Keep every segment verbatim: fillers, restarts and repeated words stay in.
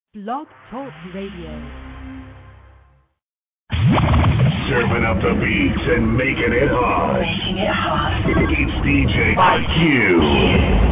Blog Talk Radio. Serving up the beats and making it hot. Making it hot. It's D J I Q.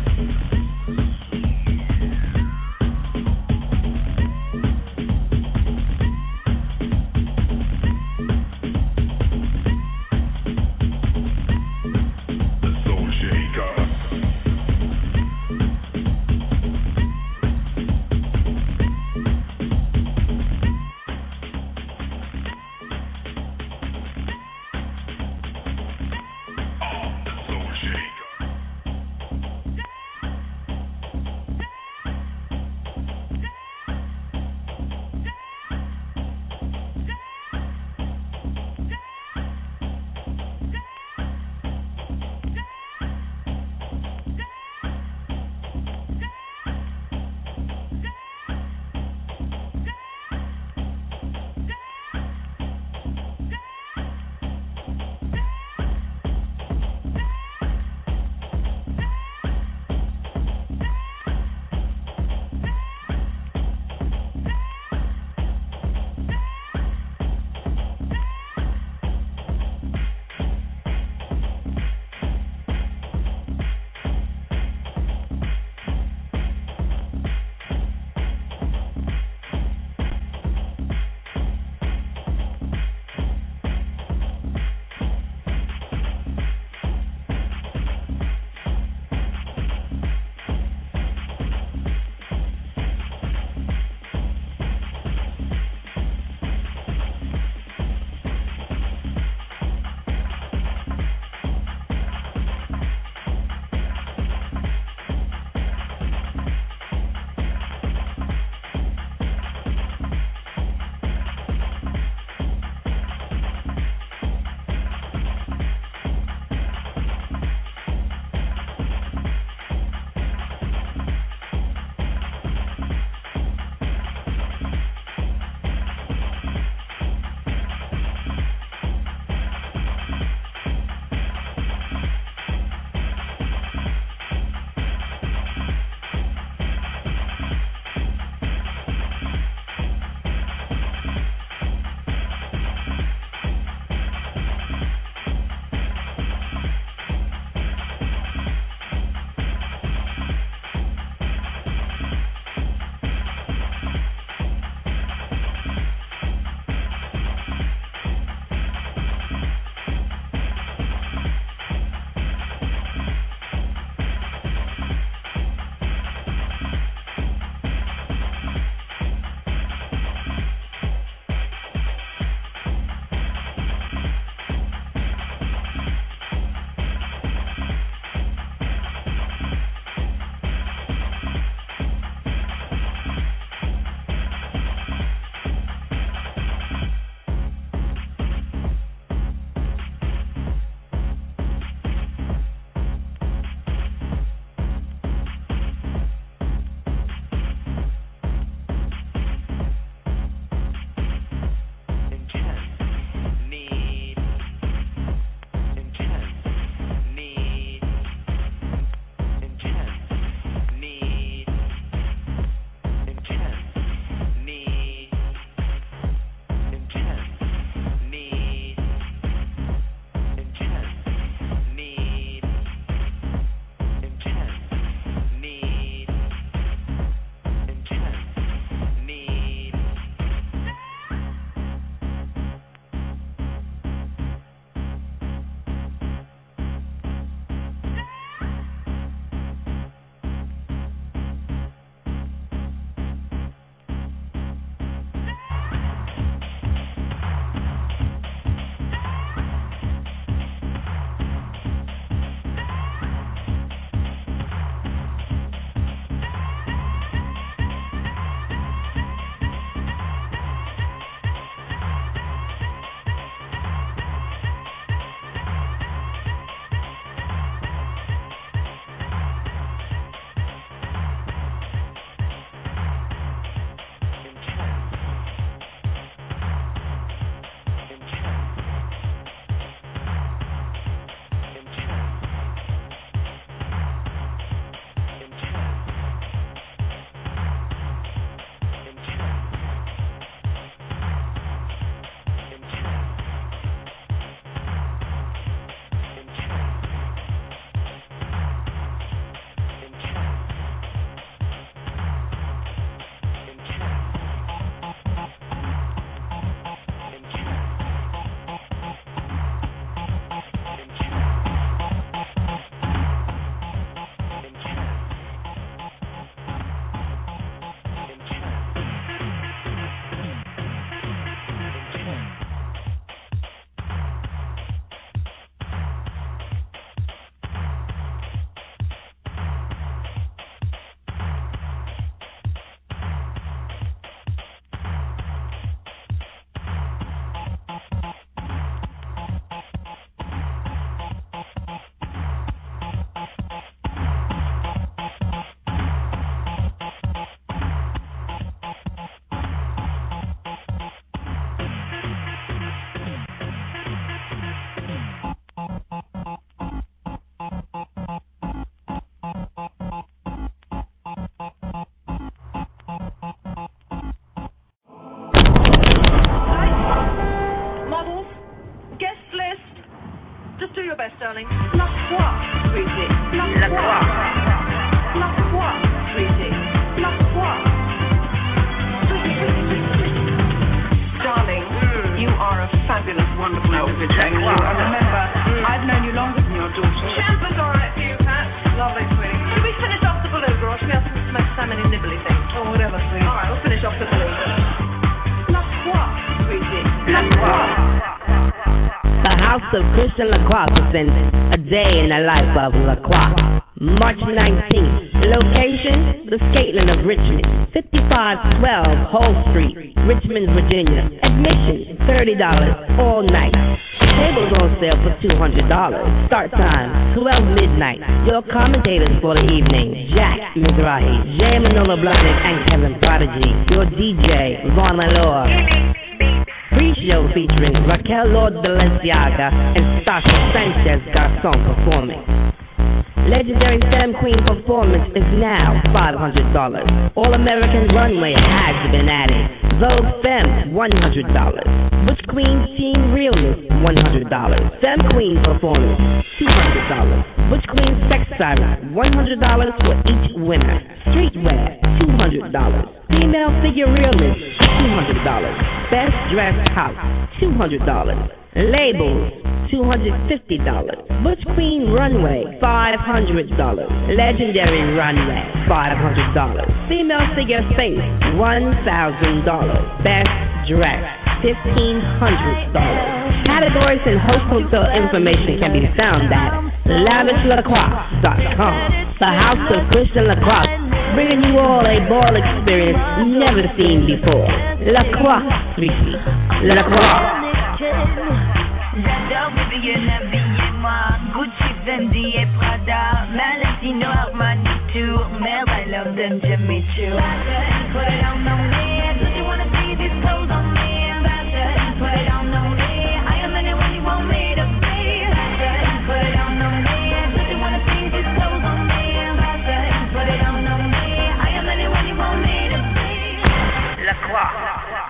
of Christian Lacrosse presents A Day in the Life of Lacrosse. March nineteenth. Location, the Skateland of Richmond, fifty-five twelve Hall Street, Richmond, Virginia. Admission, thirty dollars all night. Tables on sale for two hundred dollars. Start time, twelve midnight. Your commentators for the evening, Jack Mizrahi, Jay Manola Blahnik, and Kevin Prodigy. Your D J, Vaughn Lalore. Pre-show featuring Raquel Lord Balenciaga and Sasha Sanchez Garcon performing. Legendary Femme Queen performance is now five hundred dollars. All-American Runway has been added. Vogue Femme, one hundred dollars. Butch Queen Team Realness, one hundred dollars. Femme Queen performance, two hundred dollars. Butch Queen Sex Siren, one hundred dollars for each winner. Streetwear, two hundred dollars. Female Figure Realness, two hundred dollars. Best Dressed House, two hundred dollars. Labels, two hundred fifty dollars. Butch Queen Runway, five hundred dollars. Legendary Runway, five hundred dollars. Female Figure Space, one thousand dollars. Best Dress, fifteen hundred dollars. Categories and host hotel information can be found at lavish lacrosse dot com. The House of Christian Lacrosse, bringing you all a ball experience never seen before. Lacrosse three feet. Lacrosse. J'adore Vivienne, habillez-moi Gucci, Fendi et Prada Valentino, Armani too Man, I love them Jimmy Choo Put it on on me Don't you wanna see these clothes on me Put it on on me I am anyone you want me to be Put it on on me Don't you wanna see these clothes on me Put it on on me I am anyone you want me to be La Croix.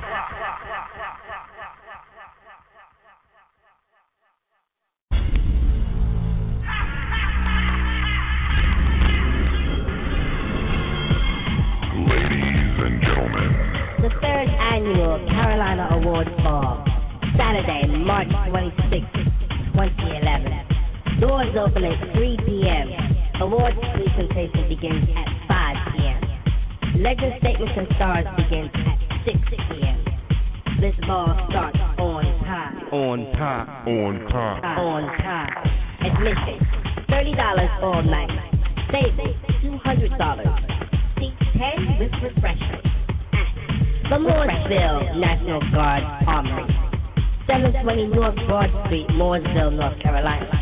The third annual Carolina Awards Ball, Saturday, March twenty-sixth, twenty eleven. Doors open at three p.m. Awards presentation begins at five p.m. Legend Statements and Stars begins at six p.m. This ball starts on time. On time. On time. On time. Admission, thirty dollars all night. Table, two hundred dollars. Seat ten with refreshments. The Mooresville National Guard Armory, seven twenty North Broad Street, Mooresville, North Carolina.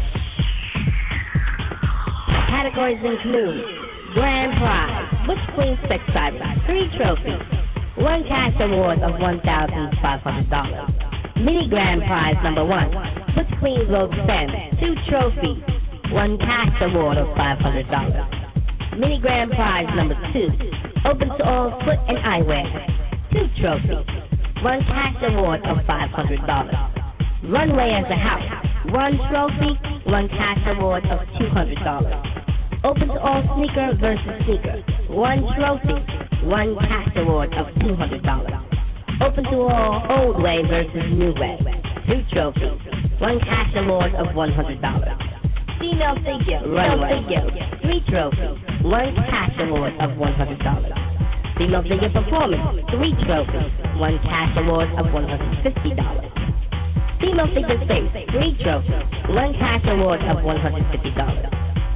Categories include Grand Prize, Butch Queen Sex Siren, three trophies, one cash award of one thousand five hundred dollars. Mini Grand Prize number one, Butch Queen Vogue Femme, two trophies, one cash award of five hundred dollars. Mini Grand Prize number two, open to all foot and eyewear. Two trophies, one cash award of five hundred dollars. Runway as a house, one trophy, one cash award of two hundred dollars. Open to all sneaker versus sneaker, one trophy, one cash award of two hundred dollars. Open to all old way versus new way, two trophies, one cash award of one hundred dollars. Female figure, runway, three trophies, one cash award of one hundred dollars. Female Figure Performance, three trophies, one cash award of one hundred fifty dollars. Female Figure Space, three trophies, one cash award of one hundred fifty dollars.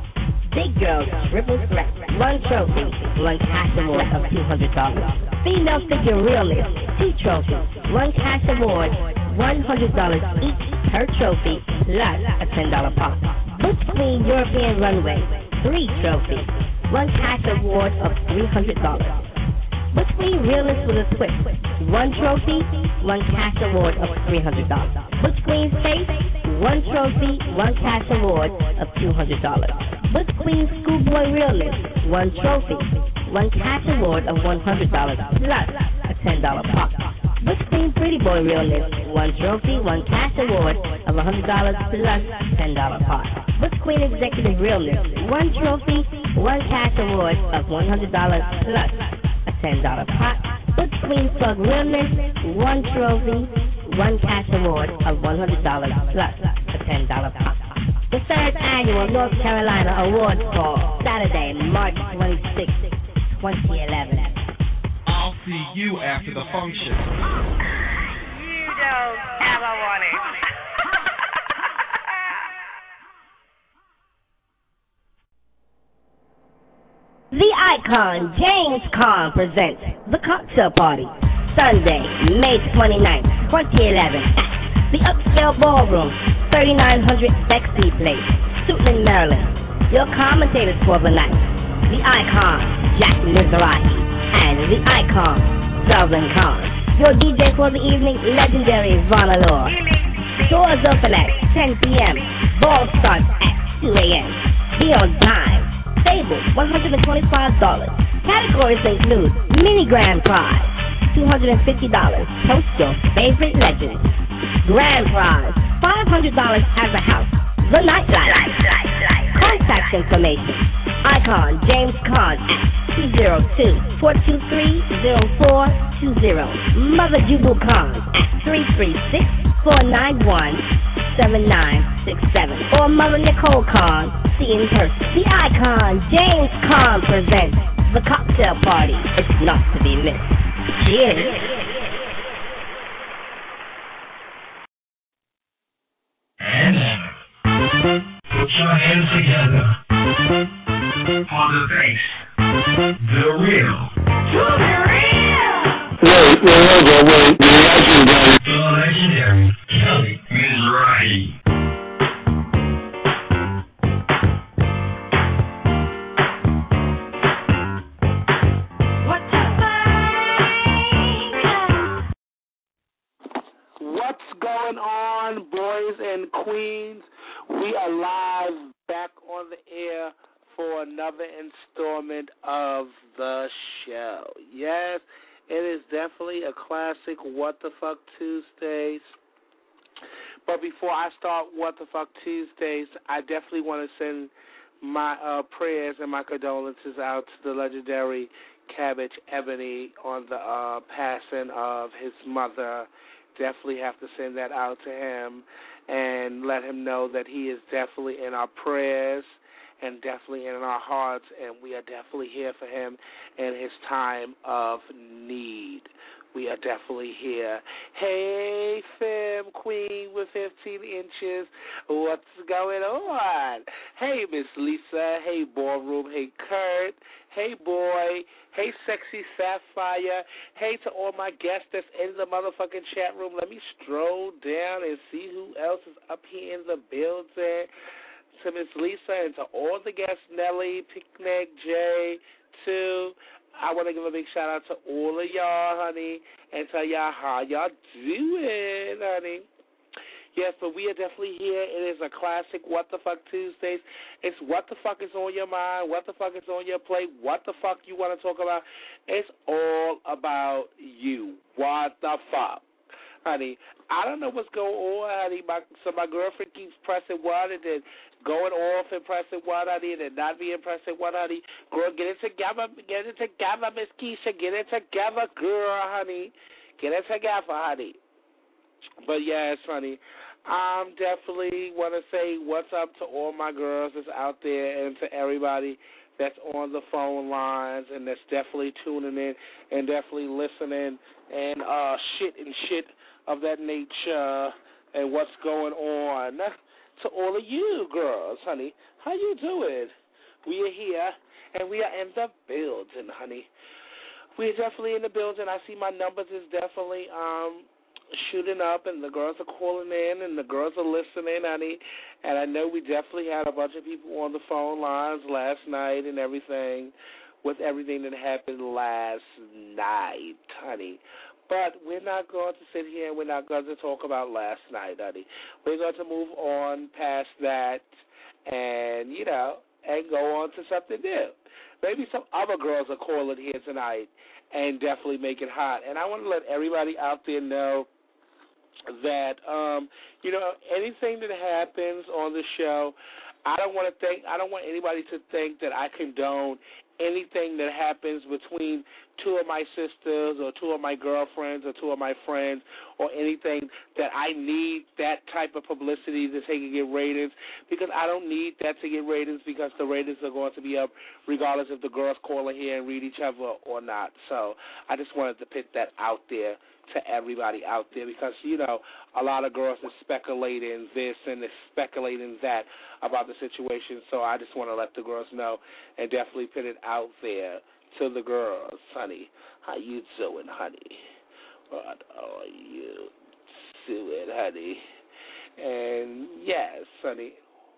Big Girl Triple Threat, one trophy, one cash award of two hundred dollars. Female Figure Realness, two trophies, one cash award, one hundred dollars each per trophy, plus a ten dollars pop. Butch Queen European Runway, three trophies, one cash award of three hundred dollars. Butch Queen Realness with a Twist, one trophy, one cash award of three hundred dollars. Butch Queen Space, one trophy, one cash award of two hundred dollars. Butch Queen Schoolboy Realness, one trophy, one cash award of one hundred dollars plus a ten dollars pop. Butch Queen Pretty Boy Realness, one trophy, one cash award of one hundred dollars plus ten dollars pop. Butch Queen Executive Realness, one trophy, one cash award of one hundred dollars plus a ten dollars pot. Butch Queen Plug Realness, one trophy, one cash award of one hundred dollars plus a ten dollars pot. The third annual North Carolina Awards Ball, Saturday, March twenty-sixth, twenty eleven. I'll see you after the function. You don't ever want it. The Icon James Caan presents The Cocktail Party, Sunday, May twenty-ninth, twenty eleven, The Upscale Ballroom, thirty-nine hundred Bexley Place, Suitland, Maryland. Your commentators for the night, The Icon, Jack Mizrahi, and The Icon, Delvin Khan. Your D J for the evening, legendary Von Allure. Doors open at ten p.m. Ball starts at two a.m. Be on time. Table, one hundred twenty-five dollars. Categories include mini grand prize, two hundred fifty dollars. Host your favorite legend. Grand prize, five hundred dollars as a house. The Nightlife. Contact information. Icon James Caan at two oh two, four two three, oh four two oh. Mother Jubu Khan at three three six, four nine one, seven nine six seven. Or Mother Nicole Khan, see in person. The Icon James Caan presents The Cocktail Party. It's not to be missed. Cheers. And put your hands together for the bass. The real. To the real. Wait, wait, wait, wait. The legendary. The legendary Kelly Mizrahi. What's going on, boys and queens? We are live back on the air for another installment of the show. Yes, it is definitely a classic What the Fuck Tuesdays. But before I start What the Fuck Tuesdays, I definitely want to send my uh, prayers and my condolences out to the legendary Cabbage Ebony on the uh, passing of his mother. Definitely have to send that out to him and let him know that he is definitely in our prayers and definitely in our hearts, and we are definitely here for him in his time of need. We are definitely here. Hey, femme queen with fifteen inches, what's going on? Hey, Miss Lisa. Hey, Ballroom. Hey, Kurt. Hey, boy. Hey, Sexy Sapphire. Hey, to all my guests that's in the motherfucking chat room. Let me stroll down and see who else is up here in the building. To Miss Lisa and to all the guests, Nelly, Picnic, Jay, too. I want to give a big shout out to all of y'all, honey, and tell y'all how y'all doing, honey. Yes, but we are definitely here. It is a classic What the Fuck Tuesdays. It's what the fuck is on your mind, what the fuck is on your plate, what the fuck you want to talk about. It's all about you. What the fuck? Honey, I don't know what's going on, honey. My, so my girlfriend keeps pressing one and then going off and pressing one, honey, and then not being pressing one, honey. Girl, get it together. Get it together, Miss Keisha. Get it together, girl, honey. Get it together, honey. But, yes, honey, I um, definitely want to say what's up to all my girls that's out there and to everybody that's on the phone lines and that's definitely tuning in and definitely listening and uh, shit and shit of that nature and what's going on. To all of you girls, honey, how you doing? We are here, and we are in the building, honey. We're definitely in the building. I see my numbers is definitely um, shooting up, and the girls are calling in, and the girls are listening, honey. And I know we definitely had a bunch of people on the phone lines last night and everything with everything that happened last night, honey. But we're not going to sit here and we're not going to talk about last night, honey. We're going to move on past that and, you know, and go on to something new. Maybe some other girls are calling here tonight and definitely make it hot. And I want to let everybody out there know that, um, you know, anything that happens on the show, I don't want to think, I don't want anybody to think that I condone anything that happens between two of my sisters or two of my girlfriends or two of my friends or anything that I need that type of publicity to take and get ratings, because I don't need that to get ratings, because the ratings are going to be up regardless if the girls call in here and read each other or not. So I just wanted to put that out there to everybody out there, because, you know, a lot of girls are speculating this and they're speculating that about the situation. So I just want to let the girls know and definitely put it out there to the girls, honey. How you doing, honey? What are you doing, honey? And yes, honey.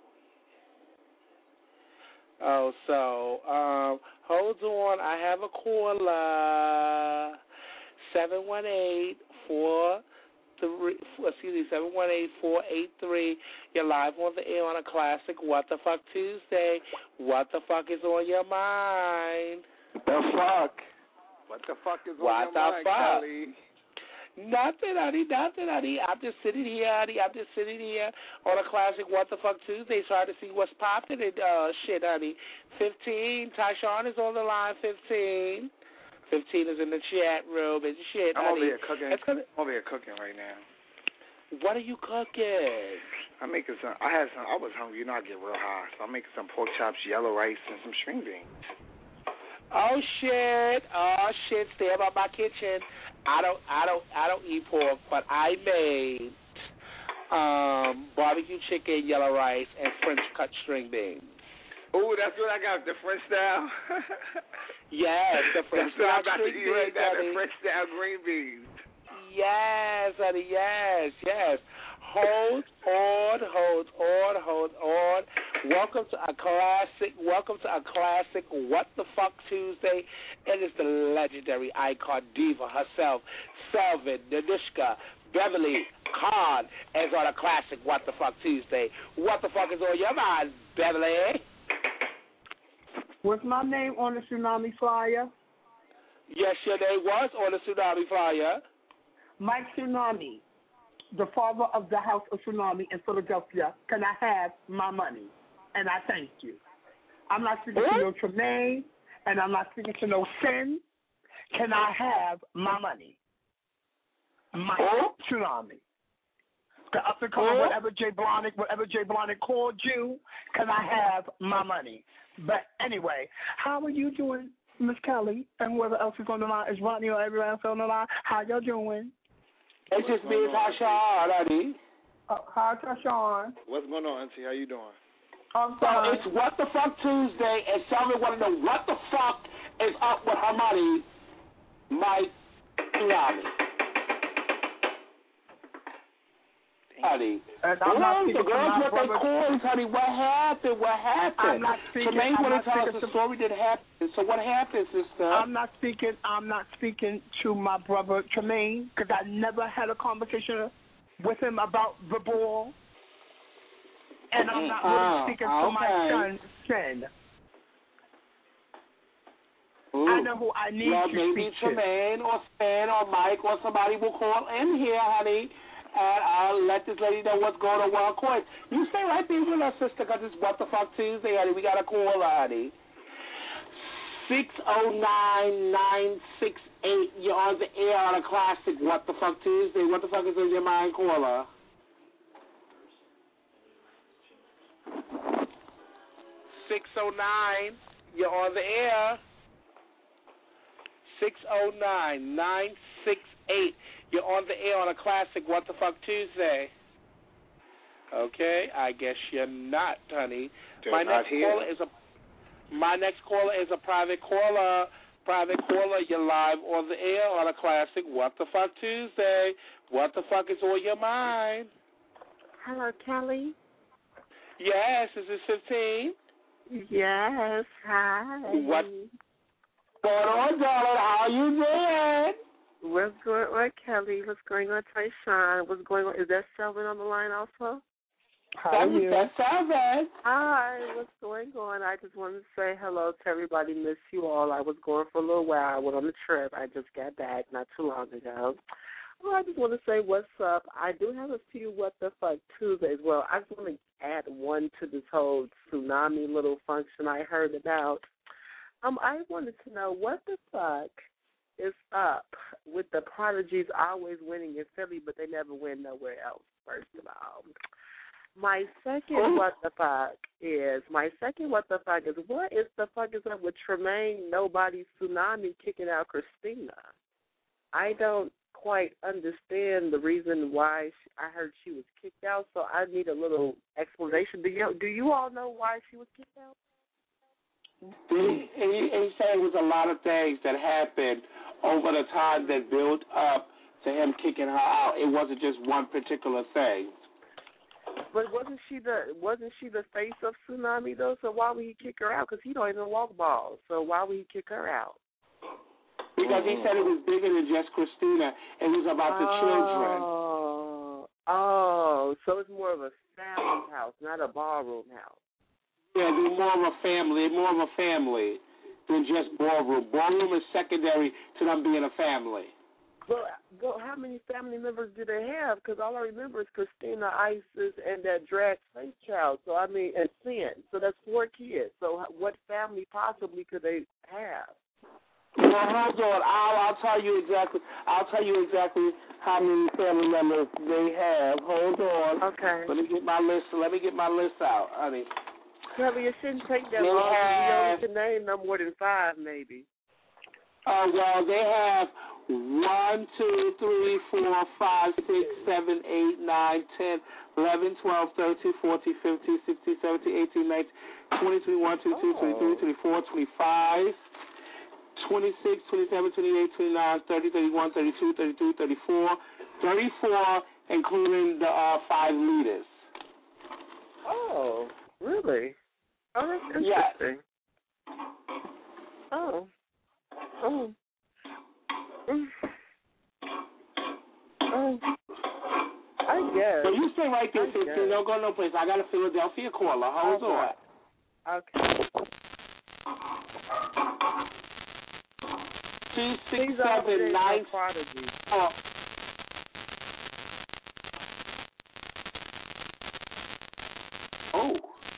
Oh, so um, hold on. I have a caller. Seven one eight four three. Excuse me, seven one eight four eight three. You're live on the air on a classic What the Fuck Tuesday. What the fuck is on your mind? The fuck? What the fuck is on what your mind, fuck? Kelly? Nothing, honey, nothing, honey. I'm just sitting here, honey. I'm just sitting here on a classic What the Fuck Tuesday trying to see what's popping and uh, shit, honey. fifteen. Tyshawn is on the line, fifteen. fifteen is in the chat room and shit, I'm honey. over here cooking. Gonna... I'm over here cooking right now. What are you cooking? I'm making some. I had some. I was hungry. You know, I get real high, so I'm making some pork chops, yellow rice, and some string beans. Oh shit! Oh shit! Stay about my kitchen. I don't. I don't. I don't eat pork, but I made um, barbecue chicken, yellow rice, and French cut string beans. Ooh, that's what I got. The French style. Yes, the French style. That's what I'm about to eat right now. The French style green beans. Yes, honey. Yes, yes. Hold on, hold on, hold on. Welcome to a classic. Welcome to a classic. What the Fuck Tuesday? It is the legendary icon diva herself, Selvin, Nanushka, Beverly, Khan, is on a classic. What the Fuck Tuesday? What the fuck is on your mind, Beverly? Was my name on the tsunami flyer? Yes, your name was on the tsunami flyer. Mike Tsunami, the father of the House of Tsunami in Philadelphia, can I have my money? And I thank you. I'm not speaking what? to no Tremaine, and I'm not speaking to no Sin. Can I have my money? Mike what? Tsunami. The up and coming, whatever Jay Blonick, whatever Jay Blonick called you, can I have my money? But anyway, how are you doing, Miss Kelly, and whoever else is on the line? Is Rodney or everyone else on the line? How y'all doing? It's just me, Tyshawn, honey. Uh, hi, Tyshawn. What's going on, Auntie? How you doing? I'm so fine. it's What the Fuck Tuesday, and someone want to know what the fuck is up with her money, Mike Tsunami. Honey, and I'm not the girls with their calls, honey. What happened? What happened? I'm not speaking. Tremaine wanted to tell us to, the story that happened. So what happened, sister? I'm not speaking. I'm not speaking to my brother Tremaine because I never had a conversation with him about the ball, and I'm not really oh, speaking okay. to my son, Sen. Ooh. I know who I need well, to maybe speak Tremaine or Stan or Mike or somebody will call in here, honey. And I'll let this lady know what's going on Wild Court. You stay right there with us, sister, because it's What the Fuck Tuesday, honey. We got a caller, honey. six oh nine, nine six eight. You're on the air on a classic What the Fuck Tuesday. What the fuck is in your mind, caller? six oh nine. You're on the air. six oh nine, nine six eight. You're on the air on a classic What the Fuck Tuesday. Okay, I guess you're not, honey. They're my not next here. caller is a my next caller is a private caller. Private caller, you're live on the air on a classic What the Fuck Tuesday. What the fuck is on your mind? Hello, Kelly. Yes, is this fifteen? Yes, hi. What going on, darling? How you doing? What's going on, Kelly? What's going on, Tyshawn? What's going on? Is that Selvin on the line also? How are you? That's Selvin. Hi, what's going on? I just wanted to say hello to everybody. Miss you all. I was going for a little while. I went on a trip. I just got back not too long ago. Well, I just want to say what's up. I do have a few What the Fuck Tuesdays. Well, I just want to add one to this whole tsunami little function I heard about. Um, I wanted to know what the fuck is up with the Prodigies always winning in Philly, but they never win nowhere else, first of all. My second oh. what the fuck is, my second what the fuck is, what is the fuck is up with Tremaine, Nobody, Tsunami kicking out Christina? I don't quite understand the reason why she, I heard she was kicked out, so I need a little explanation. Do you, do you all know why she was kicked out? He, he, he said it was a lot of things that happened over the time that built up to him kicking her out. It wasn't just one particular thing. But wasn't she the wasn't she the face of Tsunami though? So why would he kick her out? Because he don't even walk balls. So why would he kick her out? Because he said it was bigger than just Christina. It was about the oh, children. Oh, so it's more of a family house, not a ballroom house. Yeah, they're more of a family, more of a family than just ballroom. Ballroom is secondary to them being a family. Well, well, how many family members do they have? Because all I remember is Christina, Isis, and that drag face child. So, I mean, and Sin. So that's four kids. So what family possibly could they have? Well, hold on. I'll, I'll tell you exactly. I'll tell you exactly how many family members they have. Hold on. Okay. Let me get my list. Let me get my list out, honey. Well, you shouldn't take that They long. have- You only can name no more than five, maybe. Oh, uh, well, they have one, two, three, four, five, six, seven, eight, nine, ten, eleven, twelve, thirteen, fourteen, fifteen, sixteen, seventeen, eighteen, nineteen, twenty, twenty-one, twenty-two, twenty-three, twenty-four, twenty-five, twenty-six, twenty-seven, twenty-eight, twenty-nine, thirty, thirty-one, thirty-two, thirty-three, thirty-four, thirty-four, including the uh, five leaders. Oh, really? Oh, that's interesting. Yes. Oh. Oh. Mm. Oh. I guess. So you stay right there, sister. Don't go no place. I got a Philadelphia caller. Hold okay. on. Okay. Two six seven nine four. Oh.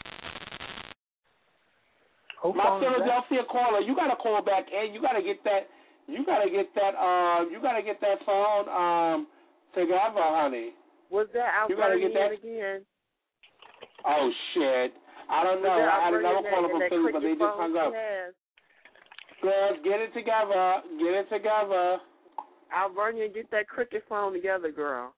My Philadelphia caller, you gotta call back in. You gotta get that. You gotta get that. Um, you gotta get that phone um together, honey. Was that out you gotta get that again? Oh shit! I don't know. I had another caller from Philly, but they just hung up. Has. Girls, get it together. Get it together. Alvernia, get that cricket phone together, girl.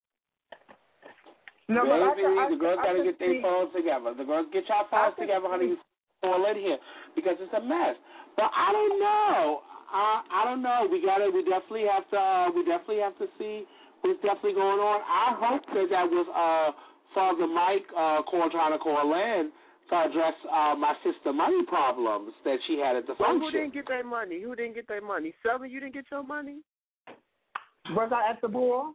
No, but Baby, I, I, the girls I, gotta I get their see. phones together. The girls get your phones together, honey. Call in here because it's a mess. But I don't know. I I don't know. We gotta. We definitely have to. Uh, we definitely have to see what's definitely going on. I hope that that was uh Father Mike uh call trying to call in to address uh my sister money problems that she had at the well, function. Who didn't get their money? Who didn't get their money? Selma, you didn't get your money? Was I at the ball?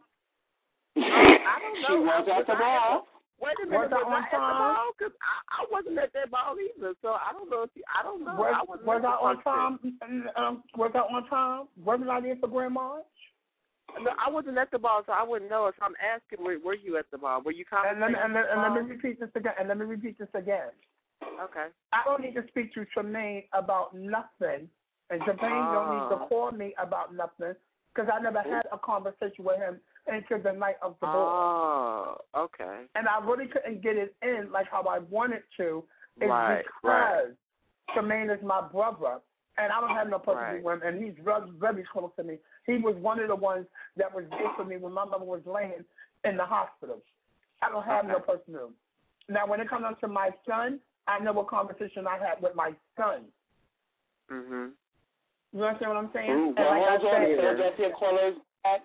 I don't know. She was at the ball. Wait a minute, was, was I I at the ball? Because I, I wasn't at that ball either, so I don't know if you, I don't know. Was, I wasn't was at I the on function. time? Um, was I on time? Wasn't I there for Grand March? No, I wasn't at the ball, so I wouldn't know. So I'm asking, were, were you at the ball? Were you And let, me, and, let, and let me ball? repeat this again. And let me repeat this again. Okay. I don't need to speak to Tremaine about nothing, and Tremaine uh. don't need to call me about nothing because I never had a conversation with him until the night of the ball. Oh, okay. And I really couldn't get it in like how I wanted to. It's right, because right. Tremaine is my brother, and I don't have no personal right. with him, and he's very, very close to me. He was one of the ones that was there for me when my mother was laying in the hospital. I don't have okay. no personal. Now, when it comes down to my son, I know what conversation I had with my son. Mhm. You understand what I'm saying? Ooh, and like I said, Philadelphia callers at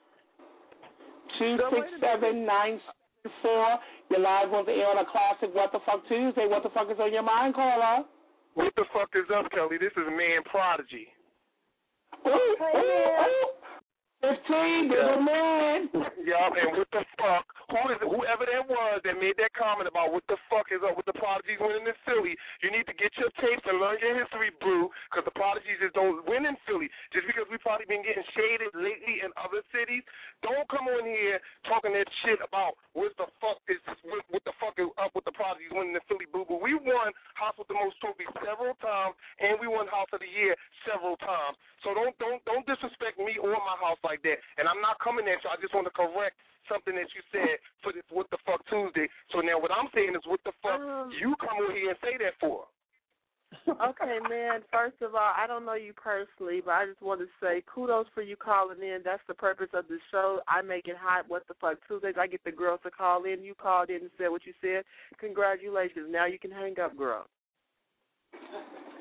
two six seven nine four. You're live on the air on a classic What the Fuck Tuesday. What the fuck is on your mind, caller? What the fuck is up, Kelly? This is Man Prodigy. Ooh, ooh, ooh. Fifteen, there's a man. Yup, and what the fuck? Who is it, whoever that was that made that comment about what the fuck is up with the Prodigies winning in Philly? You need to get your tapes and learn your history, boo, because the Prodigies just don't win in Philly. Just because we've probably been getting shaded lately in other cities, don't come on here talking that shit about what the fuck is what, what the fuck is up with the Prodigies winning in Philly, boo boo. We won House with the Most trophies several times, and we won House of the Year several times. So don't don't don't disrespect me or my house like that. And I'm not coming at you. I just want to correct something that you said for this What the Fuck Tuesday. So now what I'm saying is what the fuck um, you come over here and say that for? Okay, man. First of all, I don't know you personally, but I just want to say kudos for you calling in. That's the purpose of the show. I make it hot. What the fuck Tuesdays? I get the girls to call in. You called in and said what you said. Congratulations. Now you can hang up, girl.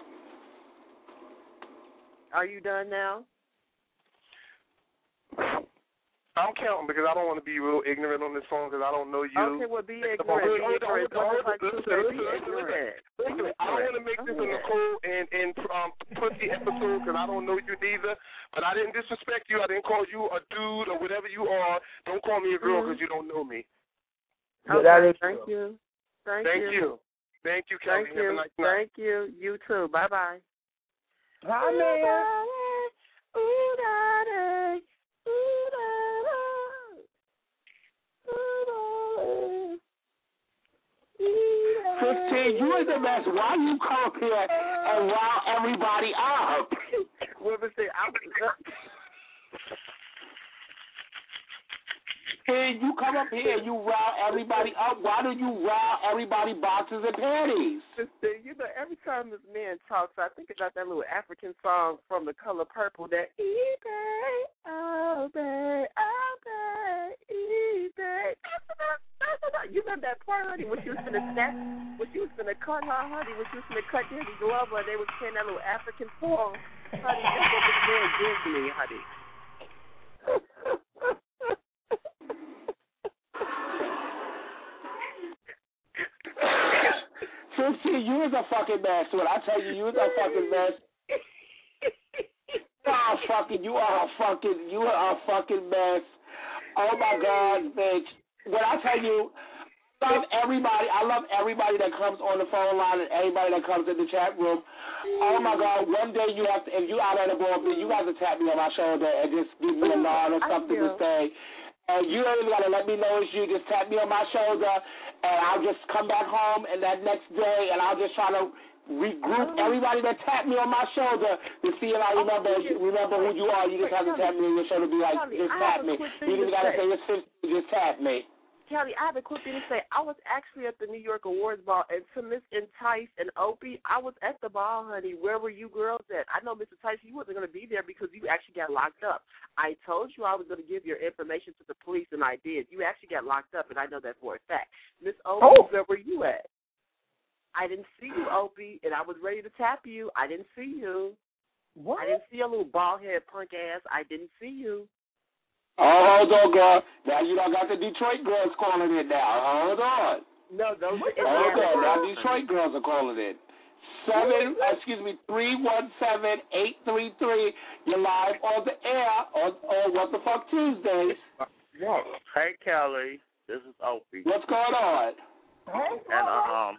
Are you done now? I'm counting because I don't want to be real ignorant on this phone because I don't know you. Okay, well, be ignorant. Be ignorant. Listen, I don't want to make this a Nicole and, and um, pussy episode because I don't know you neither. But I didn't disrespect you. I didn't call you a dude or whatever you are. Don't call me a girl because mm-hmm. you don't know me. Okay, thank you. Thank, thank you. you. Thank you, Kelly. Thank you. Nice thank you. You too. Bye-bye. Bye, man. Fifteen, you is the best. Why you come up here and rile everybody up? What was it? I'm Hey, you come up here and you rile everybody up. Why do you rile everybody boxes and panties? You know, every time this man talks, I think about that little African song from The Color Purple, that E-Bay, oh, bay, oh, bay, E-Bay. You remember that part, honey, when she was finna snap, when she was finna cut her, honey, when she was finna cut Danny Glover, they was playing that little African song. Honey, that's what this man gives me, honey. fifteen, you is a fucking mess. When I tell you, you is a fucking mess. Oh, fucking, you are a fucking, you are a fucking mess. Oh my God, bitch. When I tell you, I love everybody. I love everybody that comes on the phone line and everybody that comes in the chat room. Oh my God, one day you have to, if you out at the ball, you guys to tap me on my shoulder and just give me a nod or something to say. And you don't even got to let me know it's you. Just tap me on my shoulder, and I'll just come back home, and that next day, and I'll just try to regroup everybody that tapped me on my shoulder to see if I remember remember who you are. You just have to tap me on your shoulder and be like, just tap me. You just got to say, it's fifty, just tap me. Kelly, I have a quick thing to say. I was actually at the New York Awards Ball, and to Miss Entice and Opie, I was at the ball, honey. Where were you girls at? I know, Miss Entice, you wasn't going to be there because you actually got locked up. I told you I was going to give your information to the police, and I did. You actually got locked up, and I know that for a fact. Miss Opie, oh. Where were you at? I didn't see you, Opie, and I was ready to tap you. I didn't see you. What? I didn't see your little bald-head punk ass. I didn't see you. Oh, hold on, girl. Now you done got the Detroit girls calling in now. Hold on. No, those are Hold on. Now Detroit girls are calling in. Seven, excuse me, three one seven eight three three. You're live on the air on, on What the Fuck Tuesdays. Hey, Kelly. This is Opie. What's going on? And um,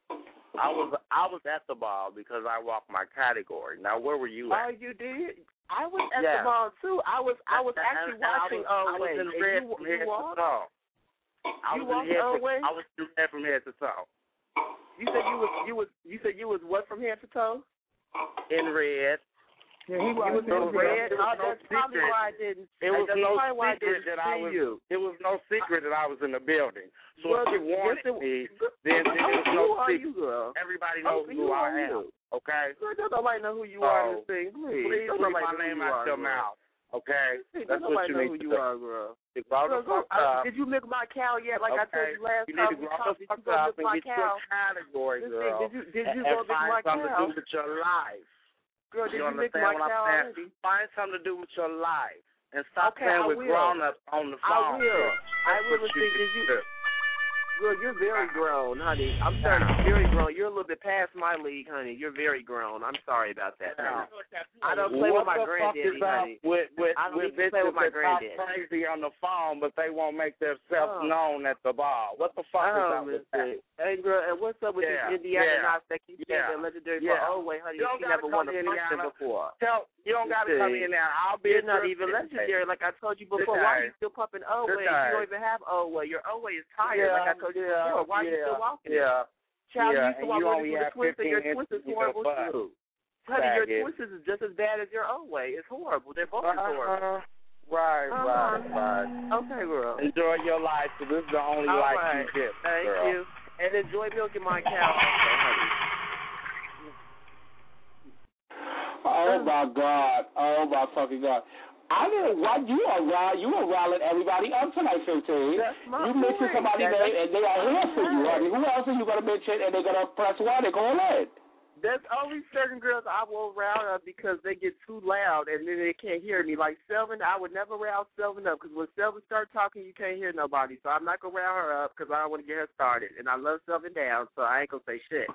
I was I was at the ball because I walked my category. Now, where were you at? Oh, you did? I was at yeah. the ball too. I was I was actually and, and watching. I was, oh I was wait, in red you, from head you to toe. I you was walked in head oh to, wait. I was in red from head to toe. You said you was you was you said you was what from head to toe? In red. Yeah, he was, was in red. Oh, no that's probably secret. why I didn't. It was that's no why secret I that I was. You. It was no secret that I was in the building. So well, if you wanted yes, it, me, then, then oh, there was no who are secret. You, girl? Everybody knows oh, who I am. You. Okay. Girl, don't nobody know who you so, are in this thing. Please, please don't leave nobody my know name who you out are, your girl. mouth. Okay. Hey, That's don't what nobody you know need who to you do. are, girl. Grow the Girl, fuck go, up. uh, did you milk my cow yet? Like okay. I told you last you time need to we grow talked. the Did you fuck go up milk and my get cow? your category, This girl. thing, did you did you and, go and milk find my something cow? to do with your life. Girl, did you, you milk understand my what cow I'm saying? already? Find something to do with your life. And stop okay, playing I with will. grown-ups on the phone. I will. I will. What Think, you did you? do. Girl, you're very grown, honey. I'm sorry, you're very grown. You're a little bit past my league, honey. You're very grown. I'm sorry about that. Yeah. I don't play what with my the granddaddy, fuck is honey. up with with, I don't with even play bitches with my that talk granddaddy. crazy on the phone, but they won't make themselves Oh. known at the bar. What the fuck is Oh, up with that? Hey, girl, and what's up with Yeah, these Indiana yeah, knots that keep saying yeah, they're legendary yeah. for Old Way, honey? You don't She gotta never come won a to function Indiana. before. Tell you don't You got to come see, in there. I'll be You're not even legendary, like I told you before. Why are you still pumping Old Way? You don't even have Old Way. Your Old Way is tired, yeah, like I told you yeah, before. Why are yeah, you still walking? Yeah. Child, yeah, you used to walk only with a twist, and your twist is horrible butt. too. Honey, your Faggot. twist is just as bad as your Old Way. It's horrible. They're both Uh-huh. horrible. Right, Uh-huh. right, right. Okay, girl. Enjoy your life, because this is the only All life right. you get, Thank girl. you. And enjoy milking my cow also, honey. Oh my God! Oh my fucking God! I didn't. Why you are riling? You are riling everybody up tonight, fifteen. That's my You mentioned somebody's name, and they are here for you. I mean, who else are you going to mention? And they're going to press one and call in. There's only certain girls I won't round up because they get too loud and then they can't hear me. Like Selvin, I would never round Selvin up because when Selvin starts talking, you can't hear nobody. So I'm not going to round her up because I don't want to get her started. And I love Selvin down, so I ain't going to say shit.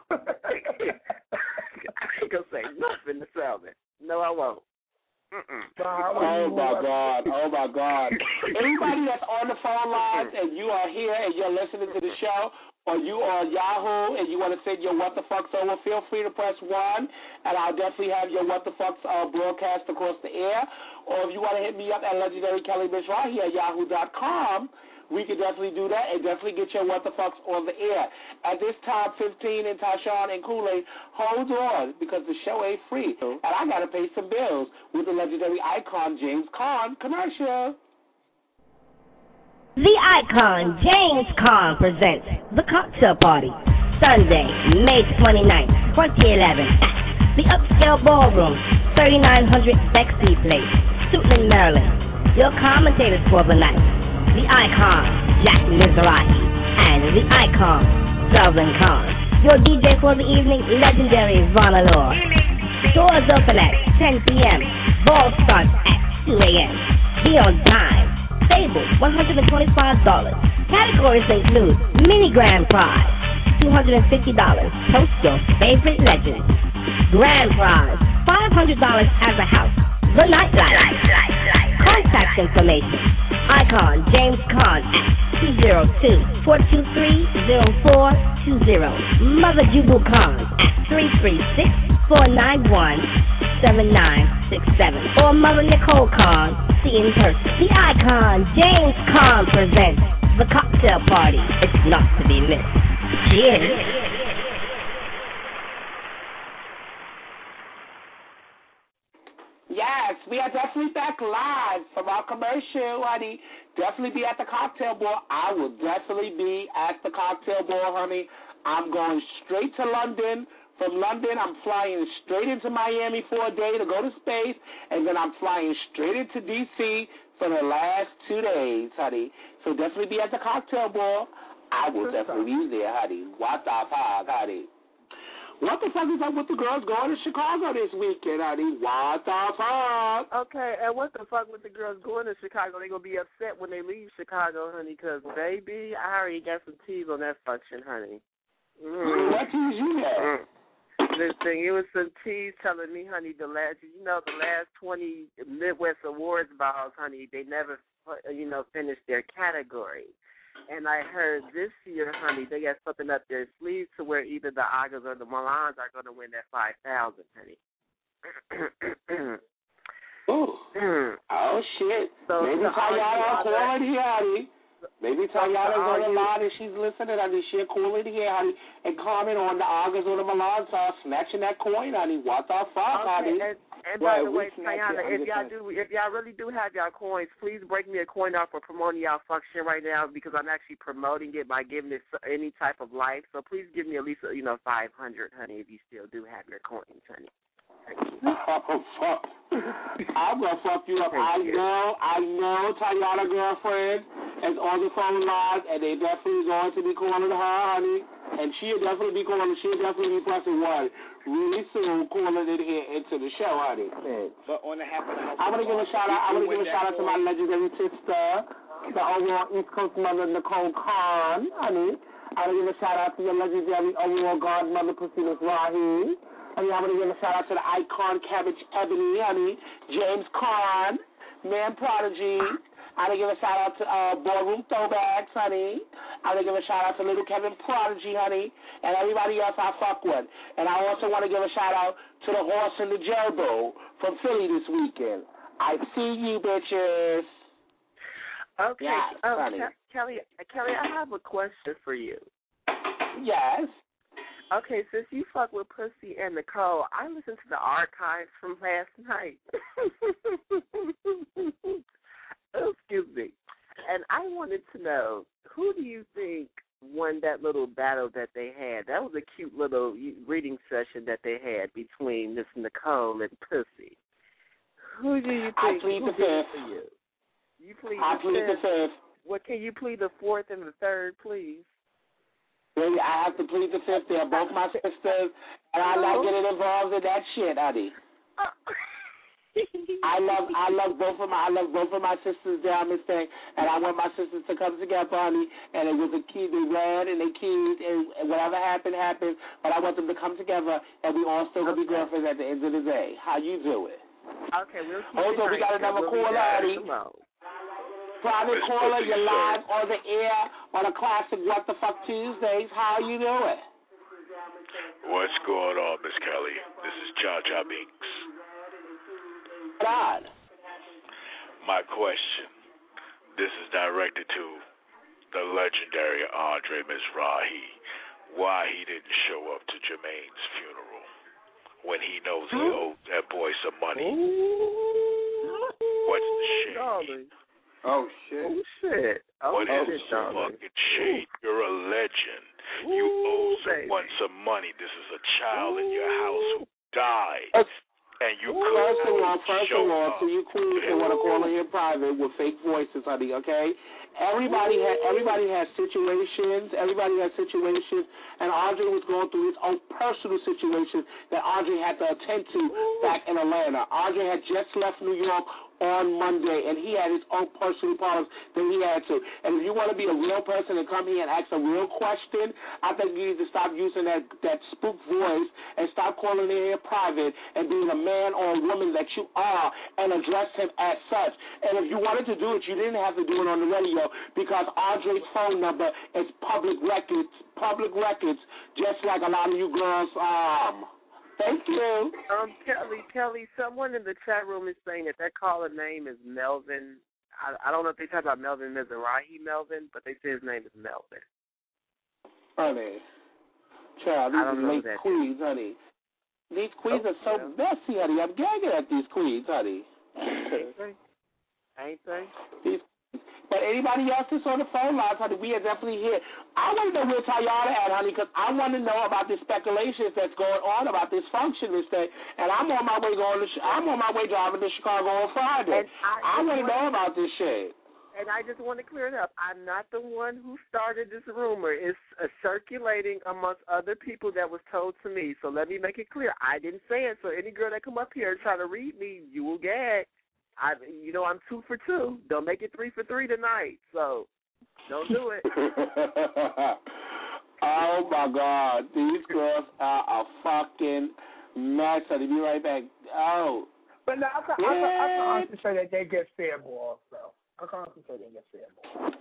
I ain't going to say nothing to Selvin. No, I won't. Mm-mm. Oh, my God. Oh, my God. Anybody that's on the phone lines and you are here and you're listening to the show, or you are on Yahoo and you want to send your What the Fucks over, feel free to press one, and I'll definitely have your What the Fucks uh, broadcast across the air. Or if you want to hit me up at Legendary Kelly Bitch right here at yahoo dot com, we can definitely do that and definitely get your What the Fucks on the air. At this time, fifteen and Tyshawn and Kool-Aid, hold on, because the show ain't free. And I got to pay some bills with the legendary icon, James Caan, commercial. The icon, James Caan, presents The Cocktail Party, Sunday, May twenty-ninth, twenty eleven, at the Upscale Ballroom, thirty-nine hundred Bexley Place, Suitland, Maryland. Your commentators for the night, the icon, Jack Mizrahi, and the icon, Selvin Caan. Your D J for the evening, legendary Von Allure. Doors open at ten p.m., ball starts at two a.m. Be on time. Table, one hundred twenty-five dollars. Categories include mini grand prize, two hundred fifty dollars. Host your favorite legend. Grand prize, five hundred dollars as a house. The nightlife. Contact information. Icon James Caan at two zero two, four two three, zero four two zero. Mother Jubu Caan at three three six, four nine one, seven nine six seven. Or Mother Nicole Caan, see in person. The icon James Caan presents The Cocktail Party. It's not to be missed. Cheers. Yes, we are definitely back live from our commercial, honey. Definitely be at the cocktail ball. I will definitely be at the cocktail ball, honey. I'm going straight to London. From London, I'm flying straight into Miami for a day to go to space, and then I'm flying straight into D C for the last two days, honey. So definitely be at the cocktail ball. I will definitely be there, honey. What the fuck, honey? What the fuck is up with the girls going to Chicago this weekend, honey? What the fuck? Okay, and what the fuck with the girls going to Chicago? They going to be upset when they leave Chicago, honey, because, baby, I already got some teas on that function, honey. Mm. What teas you got? This thing, it was some teas telling me, honey, the last, you know, the last twenty Midwest Awards balls, honey, they never, you know, finished their category. And I heard this year, honey, they got something up their sleeves to where either the Agas or the Milans are going to win that five thousand, honey. Ooh. Oh, shit. So Maybe Tayana calling here, honey. Maybe Tayana's on the line and she's listening, honey. She'll call in here, honey, and comment on the Agas or the Milans are snatching that coin, honey. What the fuck, okay, honey? And, and by the way, Tayana, if y'all do, if y'all really do have y'all coins, please break me a coin off for promoting y'all function right now because I'm actually promoting it by giving it any type of life. So please give me at least, you know, five hundred, honey, if you still do have your coins, honey. Oh, fuck. I'm going to fuck you up. I know, I know Tayana girlfriend is on the phone lines, and they definitely going to be calling her, honey. And she'll definitely be calling, she'll definitely be pressing one really soon, calling it here into the show, honey. But on the half an hour, I'm going to give a shout out, I'm going to give a shout out to my legendary sister, the overall East Coast mother, Nicole Caan, honey. I'm going to give a shout out to your legendary overall godmother, Priscilla Rahi. I mean, I'm going to give a shout-out to the icon, Cabbage Ebony, honey, James Caan, Man Prodigy. I'm going to give a shout-out to uh, Ballroom Throwbacks, honey. I'm going to give a shout-out to Little Kevin Prodigy, honey, and everybody else I fuck with. And I also want to give a shout-out to the horse and the gerbil from Philly this weekend. I see you, bitches. Okay, yes, um, honey. Ke- Kelly, Kelly, I have a question for you. Yes. Okay, since you fuck with Pussy and Nicole, I listened to the archives from last night. Oh, excuse me. And I wanted to know, who do you think won that little battle that they had? That was a cute little reading session that they had between Miss Nicole and Pussy. Who do you think? I plead the fifth. For you? You plead I the plead fifth? the fifth. What, can you plead the fourth and the third, please? Really, I have to plead the fifth. They're both my sisters, and I'm not getting involved in that shit, honey. I love, I love both of my, I love both of my sisters down this thing, and I want my sisters to come together, honey. And it was a key. They ran and they keyed, and whatever happened happened. But I want them to come together, and we all still gonna be girlfriends at the end of the day. How you do it? Okay, we'll keep Also, we got another caller, honey. Private caller, you're live on the air on a classic What the Fuck Tuesdays. How you doing? What's going on, Miss Kelly? This is Cha Cha Binks. God. My question, this is directed to the legendary Andre Mizrahi. Why he didn't show up to Jermaine's funeral when he knows he owed that boy some money? What's the shade? Oh, shit. Oh, shit. Oh, what is shit, the fucking shade? You're a legend. Ooh, you owe baby. someone some money. This is a child Ooh. in your house who died. And you Ooh, first of all, first show of all, up. to you queens that want to call in private with fake voices, honey, okay? Everybody had everybody has situations. Everybody has situations, and Andre was going through his own personal situation that Andre had to attend to back in Atlanta. Andre had just left New York on Monday, and he had his own personal problems that he had to. And if you want to be a real person and come here and ask a real question, I think you need to stop using that, that spook voice and stop calling in here private and being a man or a woman that you are and address him as such. And if you wanted to do it, you didn't have to do it on the radio because Andre's phone number is public records, public records, just like a lot of you girls um Thank you. Um, Kelly, Kelly, someone in the chat room is saying that that caller name is Melvin. I, I don't know if they talk about Melvin Mizrahi Melvin, but they say his name is Melvin. Honey, child, these are late queens, honey. These queens oh, are so yeah. messy, honey. I'm gagging at these queens, honey. Ain't they? Ain't they? These But anybody else that's on the phone lines, honey, we are definitely here. I want to know where Tayana at, honey, because I want to know about the speculations that's going on about this function this day. And I'm on my way going to. I'm on my way driving to Chicago on Friday. And I, I want to know about this shit. And I just want to clear it up. I'm not the one who started this rumor. It's uh, circulating amongst other people that was told to me. So let me make it clear. I didn't say it. So any girl that come up here and try to read me, you will gag. I, you know, I'm two for two. Don't make it three for three tonight. So don't do it. Oh my God, these girls are a fucking mess. I'll be right back. Oh, but no, I can, yeah. I can, I can honestly say that they get fair balls, though. I can honestly say they get fair balls.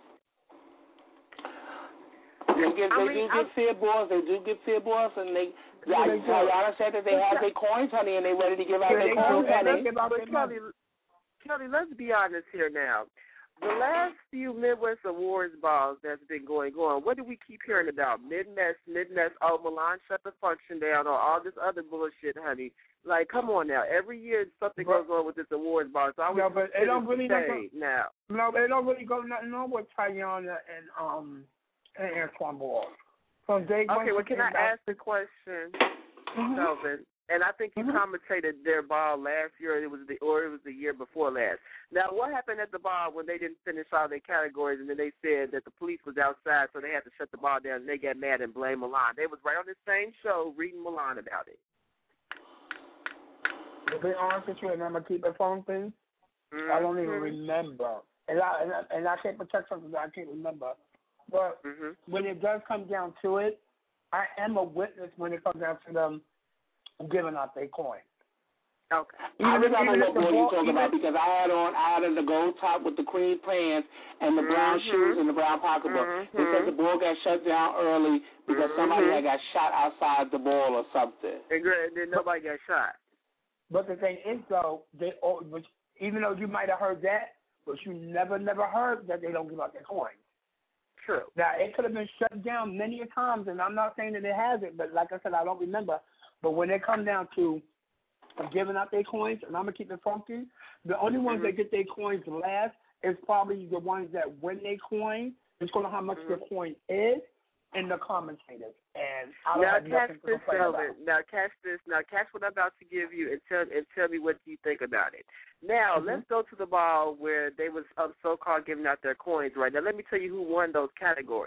They, get, they I mean, do get fair balls. They do get fair balls, and they. Like Tayana said that they have their coins, honey, and they ready to give out their coins, honey. Kelly, Kelly, let's be honest here now. The last few Midwest Awards balls that's been going on, what do we keep hearing about? Midwest, Midwest, oh, Milan shut the function down, or all this other bullshit, honey. Like, come on now. Every year something but, goes on with this awards ball. So I no, but it don't really go, now. No, it don't really go nothing on with Tayana and um and Antoine Ball. From day okay, well, can I ask the question, mm-hmm. Melvin? And I think you mm-hmm. commentated their ball last year. It was the or it was the year before last. Now, what happened at the ball when they didn't finish all their categories, and then they said that the police was outside, so they had to shut the ball down, and they got mad and blamed Milan. They was right on the same show reading Milan about it. To be honest with you, and I'm gonna keep it phone thing. Mm-hmm. I don't even remember, and I and I, and I can't protect something that I can't remember. But mm-hmm. when it does come down to it, I am a witness when it comes down to them giving out their coins. Okay. I don't know what boy you're talking about because I had on I had on the gold top with the cream pants and the brown mm-hmm. shoes and the brown pocketbook. Mm-hmm. They said the ball got shut down early because mm-hmm. somebody had got shot outside the ball or something. And then nobody got shot. But the thing is, though, they which, even though you might have heard that, but you never, never heard that they don't give out their coins. True. Now, it could have been shut down many a times, and I'm not saying that it hasn't, but like I said, I don't remember. But when it comes down to giving out their coins, and I'm going to keep it funky, the only ones mm-hmm. that get their coins last is probably the ones that win their coin. It's going to know how much mm-hmm. the coin is, and the commentators. And I don't now have catch nothing to this, complain about. Now catch this. Now catch what I'm about to give you, and tell and tell me what you think about it. Now mm-hmm. let's go to the ball where they was um, so-called giving out their coins. Right now, let me tell you who won those categories.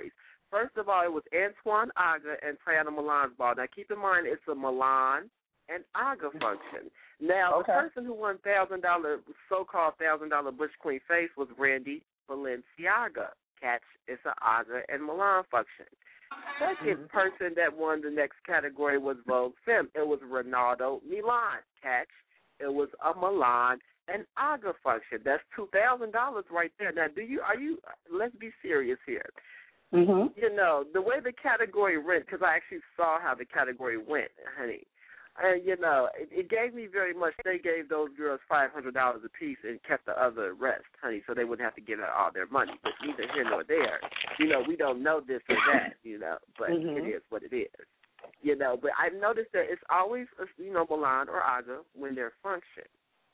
First of all, it was Antoine Aga and Tiana Milan's ball. Now, keep in mind, it's a Milan and Aga function. Now, okay. the person who won thousand dollar, so-called thousand dollar Bush Queen face was Randy Balenciaga. Catch, it's an Aga and Milan function. Second mm-hmm. person that won the next category was Vogue Femme. It was Ronaldo Milan. Catch, it was a Milan and Aga function. That's two thousand dollars right there. Now, do you? Are you? Let's be serious here. Mm-hmm. You know, the way the category went, because I actually saw how the category went, honey. And, you know, it, it gave me very much, they gave those girls five hundred dollars apiece and kept the other rest, honey, so they wouldn't have to give out all their money. But neither here nor there. You know, we don't know this or that, you know, but mm-hmm. it is what it is. You know, but I've noticed that it's always, you know, Milan or Aga when they're functioning.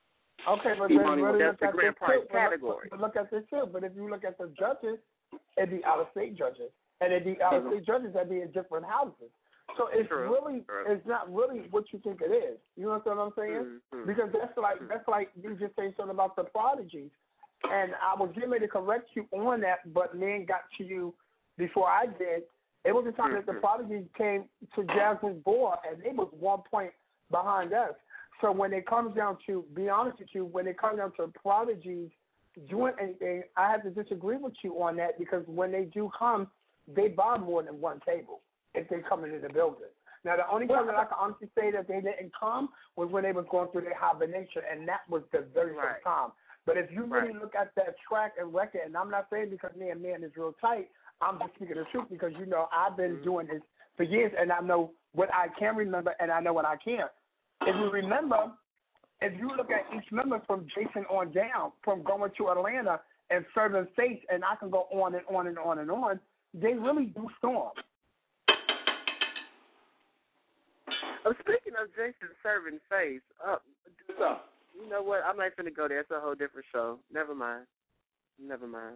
Okay, but then really that's look the at grand this prize too. category. But look at this too. But if you look at the judges, it'd be out-of-state judges. And it'd be out-of-state judges that'd be in different houses. So it's True. really, True. it's not really what you think it is. You understand what I'm saying? Mm-hmm. Because that's like that's like you just saying something about the prodigies. And I was getting ready to correct you on that, but men got to you before I did. It was the time mm-hmm. that the prodigies came to Jasmine's board, and they was one point behind us. So when it comes down to, be honest with you, when it comes down to prodigies doing anything, I have to disagree with you on that because when they do come, they buy more than one table if they come into the building. Now, the only time that I can honestly say that they didn't come was when they was going through their hibernation, and that was the very right. first time. But if you really right. look at that track and record, and I'm not saying because me and man is real tight, I'm just speaking the truth because, you know, I've been mm-hmm. doing this for years, and I know what I can remember, and I know what I can't. If you remember, if you look at each member from Jason on down, from going to Atlanta and serving face, and I can go on and on and on and on, they really do storm. Oh, speaking of Jason serving face, uh, you know what? I'm not going to go there. It's a whole different show. Never mind. Never mind.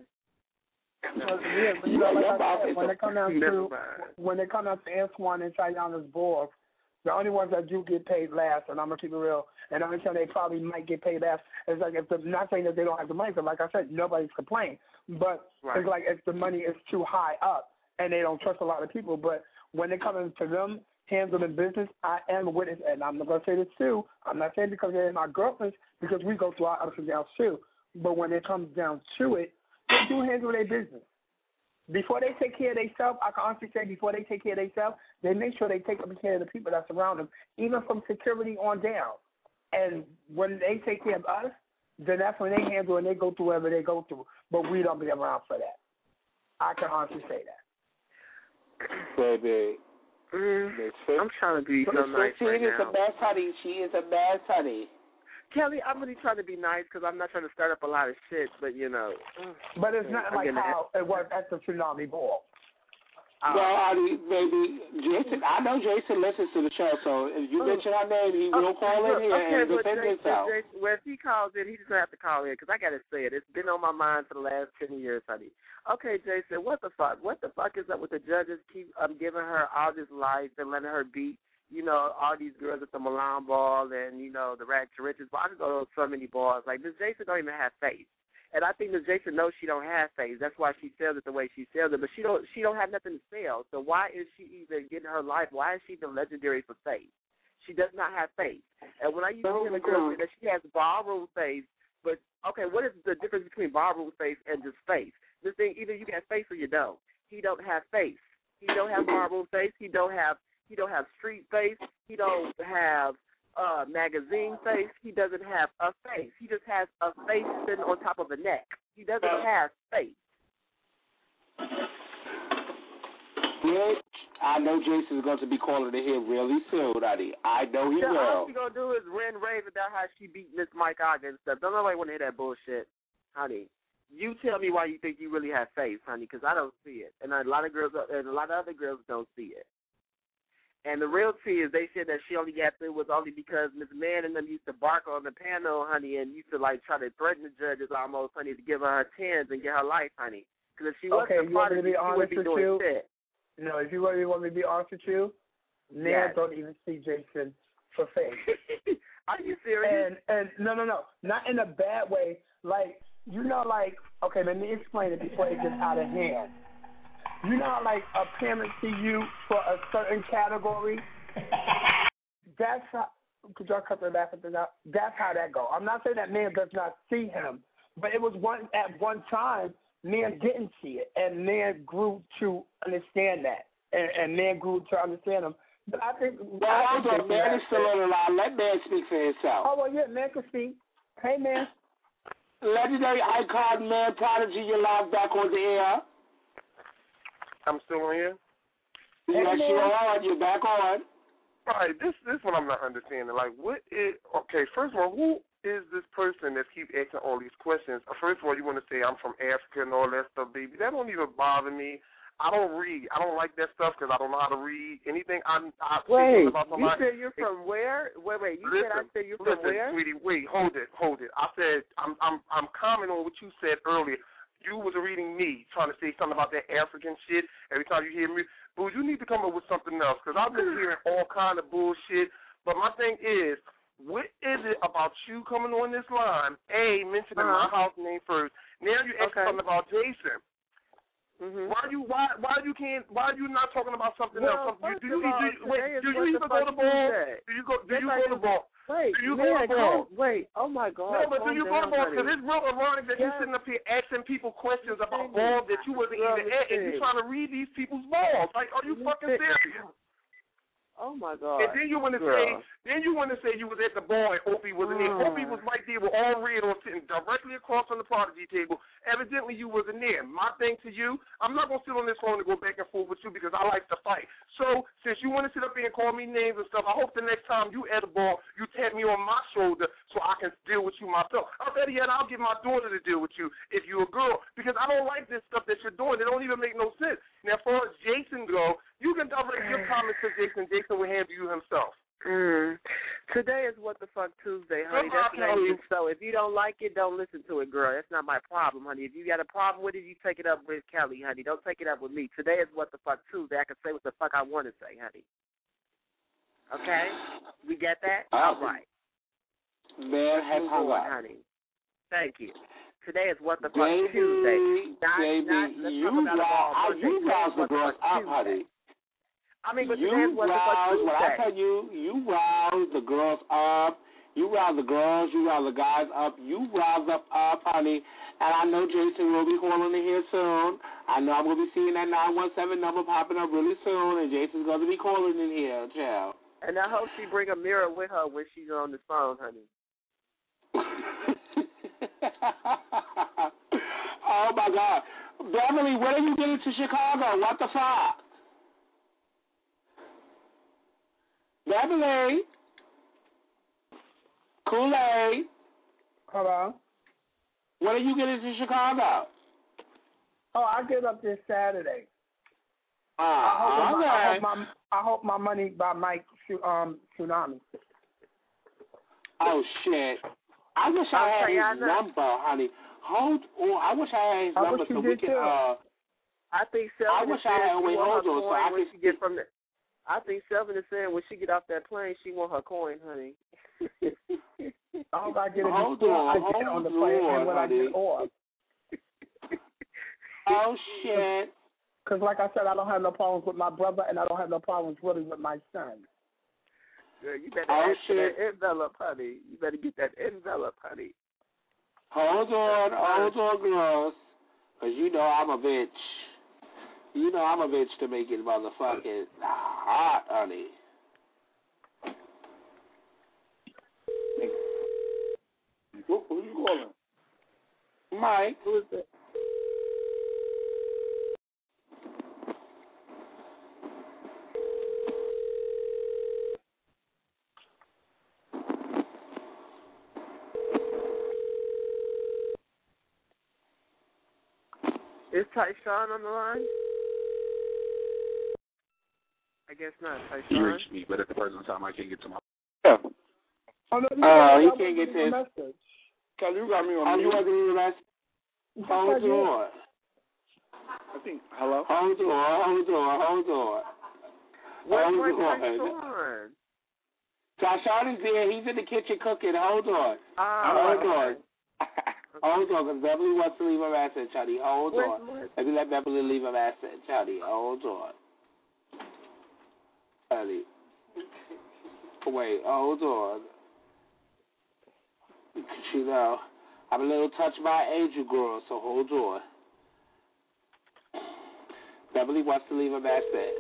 Well, yeah, but you know, like I said, when they come down to when they come down to Antoine and Tayana's board, the only ones that do get paid last, and I'm gonna keep it real, and I'm gonna tell they probably might get paid last. It's like if the not saying that they don't have the money, because like I said, nobody's complaining, but right. it's like if the money is too high up and they don't trust a lot of people. But when it comes to them handling business, I am a witness, and I'm not gonna say this too. I'm not saying because they're my girlfriends, because we go through our ups and downs too. But when it comes down to it, they do handle their business. Before they take care of themselves, I can honestly say before they take care of themselves, they make sure they take care of the people that surround them, even from security on down. And when they take care of us, then that's when they handle and they go through whatever they go through. But we don't be around for that. I can honestly say that. Baby. Mm, I'm trying to be so nice she right is now. the best honey. She is the best honey. Kelly, I'm really trying to be nice because I'm not trying to start up a lot of shit, but, you know. But it's not I'm like how it was at the Tsunami Ball. Uh, well, honey, baby, Jason, I know Jason listens to the show, so if you mention our name, he will okay, call in here okay, and defend Jason, himself. Jason, well, if he calls in, he's going to have to call in because I got to say it. It's been on my mind for the last ten years, honey. Okay, Jason, what the fuck? What the fuck is up with the judges keep um, giving her all this life and letting her beat, you know, all these girls at the Milan ball and, you know, the Rags to Riches. But I can go to so many balls. Like, Miss Jason don't even have faith. And I think Miss Jason knows she don't have faith. That's why she sells it the way she sells it. But she don't she don't have nothing to sell. So why is she even getting her life? Why is she even legendary for faith? She does not have faith. And when I used to hear the girl say that she has ballroom faith, but, okay, what is the difference between ballroom faith and just faith? This thing, either you got faith or you don't. He don't have faith. He don't have ballroom faith. He don't have He don't have street face. He don't have uh, magazine face. He doesn't have a face. He just has a face sitting on top of a neck. He doesn't have face. Rich, I know Jason's going to be calling in here really soon, honey. I know he so will. All she going to do is rant rave about how she beat Miss Mike Ogden and stuff. Don't nobody want to hear that bullshit, honey. You tell me why you think you really have faith, honey, because I don't see it. And a lot of girls, and a lot of other girls don't see it. And the real tea is they said that she only got through was only because Miss Mann and them used to bark on the panel, honey, and used to, like, try to threaten the judges almost, honey, to give her her tens and get her life, honey. Because if she okay, wasn't a part of it, she wouldn't be doing you? shit. No, if you really want me to be honest with you, Nan yes. don't even see Jason for faith. Are you serious? And, and no, no, no. Not in a bad way. Like, you know, like, okay, let me explain it before it gets out of hand. you know how, like, a parent see you for a certain category? That's how, could y'all cut the laughing out? That's how that go. I'm not saying that man does not see him, but it was one at one time, man didn't see it, and man grew to understand that, and, and man grew to understand him. But I think... Well, I think man is still on the line. Let man speak for himself. Oh, well, yeah, man can speak. Hey, man. Legendary icon, man, Prodigy, you're live back on the air. I'm still on here? Yes, you're on. You're back on. All right, this this one I'm not understanding. Like, what is... Okay, first of all, who is this person that keep asking all these questions? First of all, you want to say I'm from Africa and all that stuff, baby. That don't even bother me. I don't read. I don't like that stuff because I don't know how to read anything. I, I wait, about you said you're from where? Wait, wait. You listen, said I said you're listen, from where? Sweetie, wait, hold it, hold it. I said I'm I'm I'm commenting on what you said earlier. You was reading me trying to say something about that African shit. Every time you hear me, boo, you need to come up with something else because I've been hearing all kind of bullshit. But my thing is, what is it about you coming on this line? A, mentioning uh-huh. my house name first. Now you asking okay. something about Jason. Mm-hmm. Why you why why you can't why are you not talking about something well, else? Something, first do you, of all, do you, wait, do you even go to ball? Do you go do yes, you I go do. to ball? Wait, do you man, go to ball? Wait, oh my God. No, but do you go to ball? Because honey. it's real ironic that yes. you're sitting up here asking people questions about Listen, balls that you wasn't even at, and you're trying to read these people's balls. Like, are you fucking serious? Oh my God. And then you want to say, then you want to say you was at the bar and Opie wasn't there. Mm. Opie was right there with all red on sitting directly across from the Prodigy table. Evidently you wasn't there. My thing to you, I'm not going to sit on this phone and go back and forth with you because I like to fight. So since you want to sit up here and call me names and stuff, I hope the next time you at the bar, you tap me on my shoulder so I can deal with you myself. Or better yet, I'll get my daughter to deal with you if you're a girl because I don't like this stuff that you're doing. It don't even make no sense. Now, as far as Jason go, you can direct your comments to Jason. Jason will handle you himself. Mm. Today is What the Fuck Tuesday, honey. That's amazing. So if you don't like it, don't listen to it, girl. That's not my problem, honey. If you got a problem with it, you take it up with Kelly, honey. Don't take it up with me. Today is What the Fuck Tuesday. I can say what the fuck I want to say, honey. Okay? We get that? All right. Man, have hung up. Honey. Thank you. Today is What the Fuck baby, Tuesday. Not, baby, not, you rouse you rouse the girls up, honey. I mean, but you today is What the Fuck rouse, Tuesday. when I tell you, you rouse the girls up. You rouse the girls, you rouse the guys up. You rouse up, up, honey. And I know Jason will be calling in here soon. I know I'm going to be seeing that nine one seven number popping up really soon, and Jason's going to be calling in here, child. And I hope she bring a mirror with her when she's on the phone, honey. Oh, my God. Beverly, when are you getting to Chicago? What the fuck? Beverly? Kool-Aid? Hello? When are you getting to Chicago? Oh, I get up this Saturday. Uh, I, hope okay. my, I, hope my, I hope my money by Mike um, Tsunami. Oh, shit. I wish I had his number, honey. Hold on. I wish I had his I number so we can, too. uh... I think I wish I had, wait, hold on, so I when can... she get from the, I think Selvin is saying when she get off that plane, she want her coin, honey. I hope I get it hold before on, I get hold on the plane on, and when honey. I get off. Oh, shit. Because like I said, I don't have no problems with my brother, and I don't have no problems really with my son. Girl, you better oh, ask for shit. that envelope, honey. You better get that envelope, honey. Hold on, hold on, girls. Because you know I'm a bitch. You know I'm a bitch to make it motherfucking hot, honey. Who, who you calling? Mike. Who is it? Is Tyshawn on the line? I guess not. Tyshawn? He reached me, but at the present time I can't get to my... Yeah. Oh, no, uh, he I can't get to his... message. Kelly, you got me on Oh, mute. you want to leave a message? Hold on. I think, hello? Hold on, hold on, hold on. Where's hold my on. Tyshawn? Tyshawn is there. He's in the kitchen cooking. Hold on. Oh, hold okay. on. Hold on, because Beverly wants to leave a message, honey. Hold Where's on. my- Let me let Beverly leave a message, honey. Hold on. Honey. Wait, hold on. You know, I'm a little touched by Angel Girl, so hold on. Beverly wants to leave a message.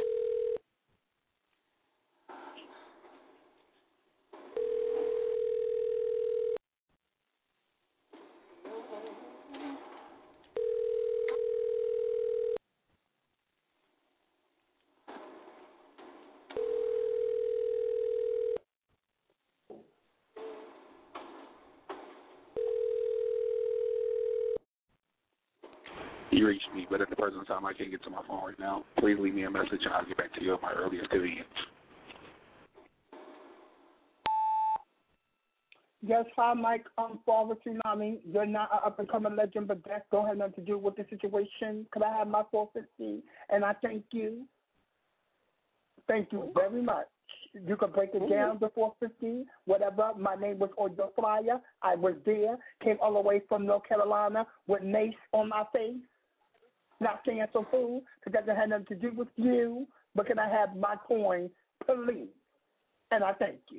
You reached me, but at the present time I can't get to my phone right now. Please leave me a message and I'll get back to you at my earliest convenience. Yes, hi, Mike. Um, Father Tsunami. You're not an up-and-coming legend, but that don't have nothing to do with the situation. Could I have my four fifteen? And I thank you. Thank you very much. You can break it down to four fifteen, whatever. My name was on your flyer. I was there. Came all the way from North Carolina with mace on my face. Not saying some fool, because that doesn't have nothing to do with you. But can I have my coin, please? And I thank you.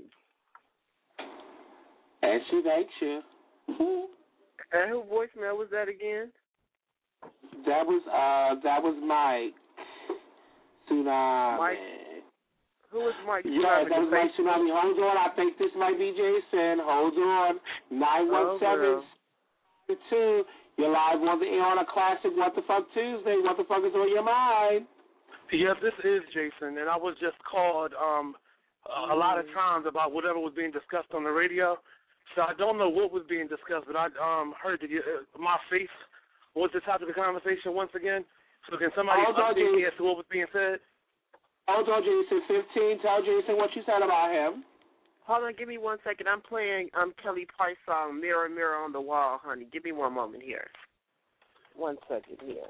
And she thanks you. And who voicemail was that again? That was uh that was Mike Tsunami. Mike. Who was Mike? Yeah, that was Mike Tsunami. Hold on, I think this might be Jason. Hold on. Nine one seven two. You're live on the air on a classic What the Fuck Tuesday. What the fuck is on your mind? Yes, this is Jason, and I was just called um, a lot of times about whatever was being discussed on the radio. So I don't know what was being discussed, but I um, heard that you, uh, my face was the topic of the conversation once again. So can somebody Hold on, update me Jason. as to what was being said? Hold on, Jason. fifteen. Tell Jason what you said about him. Hold on, give me one second. I'm playing um Kelly Price song Mirror, Mirror on the Wall, honey. Give me one moment here. One second here.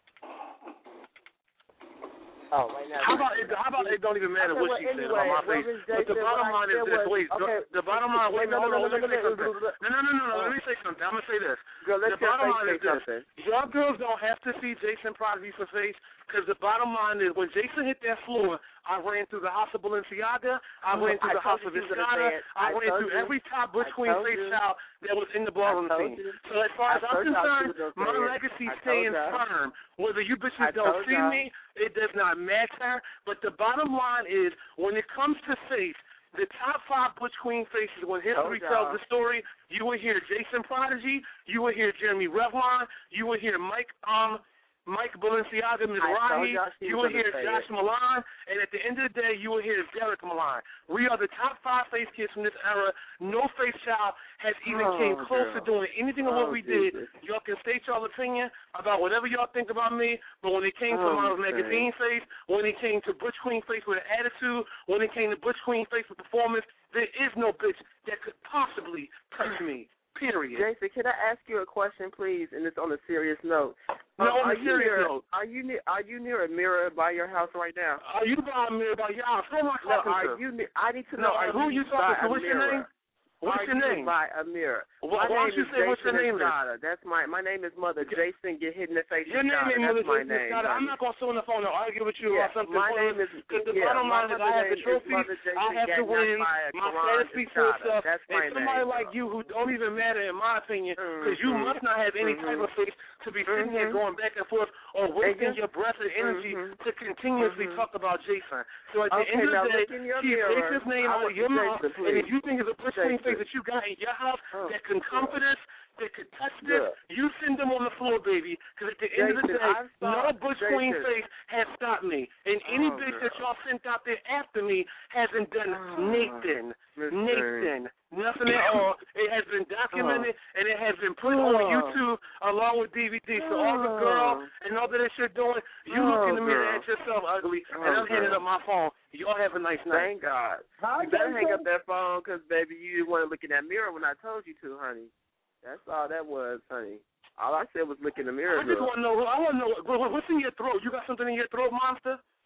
Oh, right now. How about it? How about it? Don't even matter Okay, what well, she said anyway, about my what face. was But the Jason, bottom what I line is said this. was- Wait, okay. the, the bottom line. Wait, No, hold no, on. no, Let me no, say no, something. no, No, no, no, no. Oh. Let me say something. I'm gonna say this. Girl, let's The hear bottom Faith line say is this. something. Y'all girls don't have to see Jason Prodigy for face, because the bottom line is when Jason hit that floor, I ran through the house of Balenciaga, I Oh, ran through I the house told of you she would've Escada, said- I I ran told through you. every top Butch I Queen told face you. child that was in the ballroom I told scene. you. So as far I as I'm told y'all she concerned, would've my said. legacy I told stands y'all. firm. Whether you I bitches don't told see y'all. me, it does not matter. But the bottom line is, when it comes to face, the top five Butch Queen faces, when history Told tells y'all. the story, you will hear Jason Prodigy, you will hear Jeremy Revlon, you will hear Mike um Mike Balenciaga, I told Mizrahi, y'all she you was will hear gonna say Josh it. Milan, and at the end of the day, you will hear Derek Milan. We are the top five face kids from this era. No face child has even Oh, came close girl. to doing anything of what Oh, we Jesus. did. Y'all can state y'all opinion about whatever y'all think about me, but when it came to Oh, Model man. Magazine face, when it came to Butch Queen face with an attitude, when it came to Butch Queen face with performance, there is no bitch that could possibly touch me. Period. Jason, can I ask you a question, please? And it's on a serious note. No, Um, on are a you serious near, note. Are you near? Are you near a mirror by your house right now? Are you by a mirror by your house? Who am I No, talking are to? you? ne- I need to No, know. Are who you you talking by to? a What's your mirror? name? What's Are your you name? by a mirror? Why- my why don't name you is say what's your Jason name is? Estrada. That's my my name is Mother Jason. Get hit in the face. Your name Estrada. ain't Mother That's my Jason name. Estrada. I'm honey. not going to sit on the phone and argue with you Yeah, about something. my name is- Because the yeah, bottom my line is I mother have the name is trophy. Mother Jason I have to Gatnat win. by My Karan status speaks for Estrada. itself. That's my And somebody name, like girl. you who don't even matter, in my opinion, because you Mhm. must not have any type Mhm. of face to be sitting here Mhm. going back and forth or wasting And you- your breath and energy Mhm. to continuously Mhm. talk about Jason. So at the Okay, end of now the day, look in your keep mirror. Jason's name I out of want- your Jason, mouth. And please. if you think it's a Butch Queen Jason. face that you got in your house Oh, that can comfort us, that could touch this, Look. you send them on the floor, baby. Because at the end of the Jason, day, I've saw- no Butch Queen Jason. face has stopped me. And any Oh, bitch girl. that y'all sent out there after me hasn't done Oh, Nathan. Miss Nathan. Nothing at all. It has been documented Oh. and it has been put Oh. on YouTube along with D V D. So all the girl and all that shit doing, you Oh, look in the mirror girl. at yourself ugly, Oh, and I'm handing girl. up my phone. Y'all have a nice night. Thank God. Hi, You better hang Jason. up that phone because, baby, you didn't want to look in that mirror when I told you to, honey. That's all that was, honey. All I said was look in the mirror, I just girl. want to know. I want to know what- what's in your throat. You got something in your throat, monster?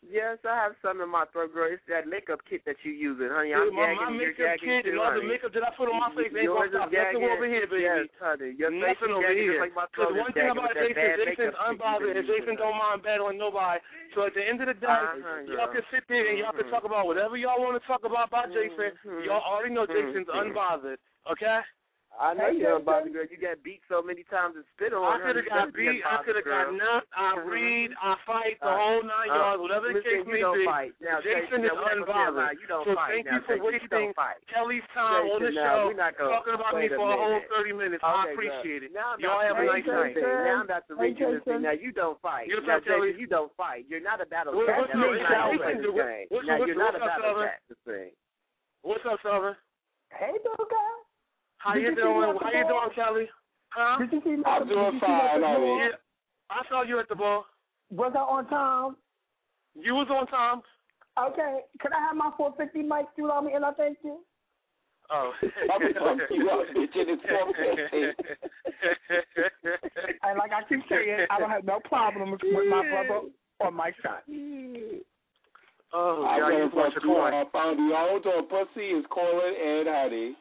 Yes, I have some in my throat, girl. It's that makeup kit that you using, honey. I'm my, gagging my and you're makeup gagging kit too, and all the honey. makeup that I put on my face ain't Yours gonna stop. is gagging. Nothing over here, baby. Yes, honey. Your face Nothing is over gagging here. just like my Because throat one is thing gagging about with that Jason, bad Jason's makeup kit unbothered, and you Jason using, don't mind battling nobody. So at the end of the day, Uh-huh, y'all can sit there and y'all can talk about whatever y'all want to talk about about Jason. Mhm. Y'all already know Jason's Mhm. unbothered, okay? I know you're unbothered, girl. You got beat so many times and spit on. I could have got honey. beat, I could have got knocked, I read, I fight the Uh, whole nine uh, yards, whatever the listen, case may you don't be. fight. Now, Jason Jason, is now, we're not gonna tell unbothered. lie. You don't So fight. thank Now, you for Jason, you wasting don't fight. Kelly's time on the Jason, now, show we're not gonna- talking about me wait a for a whole minute. thirty minutes. Okay, I appreciate girl. it. Now I'm Y'all about have to a read nice you night. this thing. Now I'm about to read you this thing. Now you don't fight. What's Now, up, Kelly? Jason, you don't fight. You're not a battle What- cat. what's Now, up, you're what's not up, a what's battle up, cat. what's- Now, what's- you're not what's a up, battle Southern? cat. This thing. What's up, Southern? Hey, little guy. How Did you you see doing? me at the How you ball? doing, Kelly? Huh? Did you see me? I'm did doing you see me at fine, the ball? honey. Yeah, I saw you at the ball. Was I on time? You was on time. Okay. Could I have my four fifty mic through on me and I thank you? Oh. I'm gonna fuck you up, bitch. It is four fifty. And like I keep saying, I don't have no problem with my brother or my son. Oh, I'm yeah, you gonna want fuck your you coin. up. On the old or pussy is calling and honey.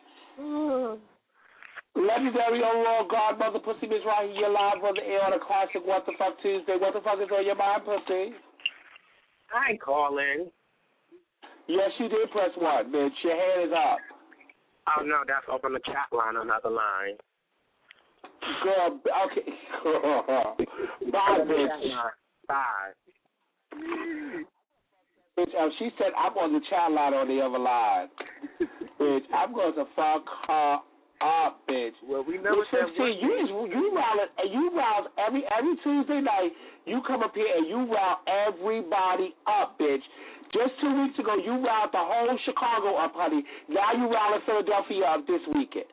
Legendary overall godmother pussy Miss right here live on the air on a classic What the Fuck Tuesday. What the fuck is on your mind, pussy? I ain't calling. Yes, you did press one, bitch. Your hand is up. Oh, no, that's up on the chat line, another line. Girl, okay. Bye, bitch. Bye. Bitch, um, she said I'm on the chat line on the other line. Bitch, I'm going to fuck her up, bitch. Well, we know Bitch, fifteen, you just, you round and you round every every Tuesday night. You come up here and you round everybody up, bitch. Just two weeks ago, you round the whole Chicago up, honey. Now you round Philadelphia up this weekend.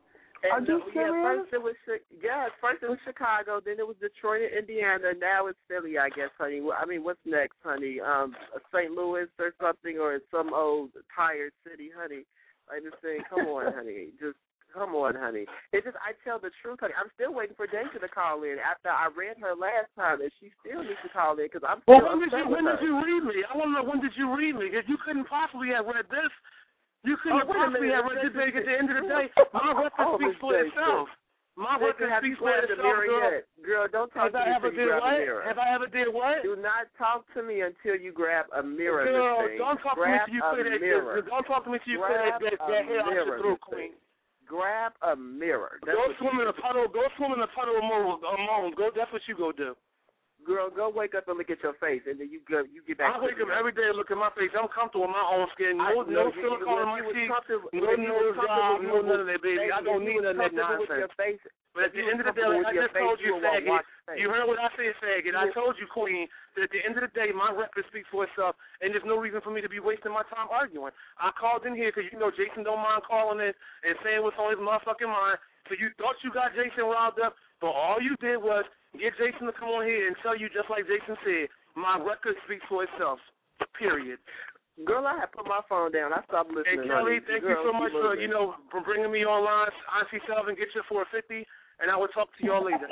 And uh, yeah, first it was yeah, first it was Chicago, then it was Detroit and Indiana, now it's Philly, I guess, honey. I mean, what's next, honey? Um, Saint Louis or something, or some old tired city, honey. I just saying, come on, honey, just come on, honey. It's just I tell the truth, honey. I'm still waiting for Daisha to call in after I read her last time, and she still needs to call in because I'm still Well, when did upset you with when her. did you read me? I want to know when did you read me? Because you couldn't possibly have read this. You couldn't Oh, have wait a possibly minute. have read this. Because at the end of the day, my record Oh, speaks for Daisha. itself. My Listen, record have speaks you for grabbed the itself, mirror girl. yet? Girl, don't talk Have to I me ever until you did grab what? a mirror. Have I ever did what? Do not talk to me until you grab a mirror, Girl, Miss Thing. don't talk grab to me till you a clear that. mirror. Don't talk to me till you clear Grab that, that, a that hair out mirror, your throat, Miss queen. Grab a mirror. That's Go what swim you in a puddle. Go swim in a puddle of mold. Uh, mold. Go. That's what you go do. Girl, go wake up and look at your face, and then you go, you get back. I wake to up every day and look at my face. I'm comfortable with my own skin. No, I, no you, silicone in my you was cheeks. comfortable- No when you was nose job. comfortable No none of that, baby, baby. I don't if you need was none of that comfortable with nonsense. your face, But at if the you end was of the day, like I comfortable with just your told face, you, you would wanna faggot. watch your face. You heard what I said, faggot. I Yeah. told you, queen, that at the end of the day, my record speaks for itself, and there's no reason for me to be wasting my time arguing. I called in here because you know Jason don't mind calling in and saying what's on his motherfucking mind. So you thought you got Jason riled up, but all you did was get Jason to come on here and tell you just like Jason said, my record speaks for itself. Period. Girl, I had put my phone down. I stopped Hey, listening. Kelly, honey. thank Girl, you so keep much for, moving. you know, for bringing me online. Auntie Selvin, get your four fifty, and I will talk to y'all later.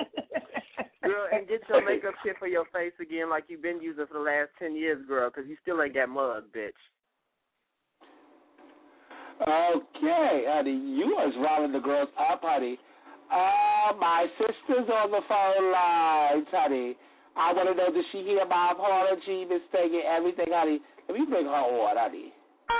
Girl, and get your makeup kit for your face again like you've been using for the last ten years, girl, because you still ain't got mud, bitch. Okay, honey, you was riling the girls up, honey. Uh, my sister's on the phone lines, honey. I want to know, does she hear my apology, mistake, and everything, honey? Let me bring her on, honey.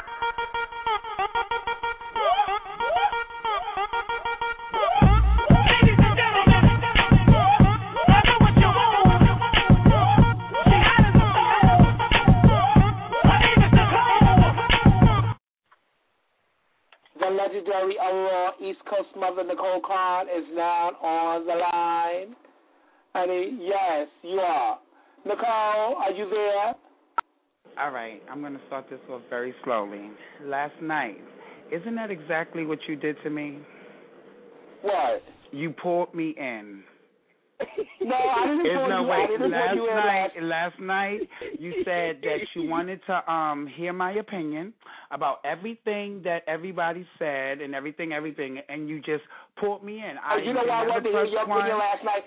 The legendary Aurora East Coast mother, Nicole Khan, is now on the line. Honey, yes, you are. Nicole, are you there? All right, I'm going to start this off very slowly. Last night, isn't that exactly what you did to me? What? You pulled me in. No, I didn't It's pull no you. way. I didn't Last pull you in night, last. last night, you said that you wanted to um hear my opinion about everything that everybody said and everything, everything, and you just pulled me in. Oh, I you know why I never wanted to hear pressed your one. opinion last night?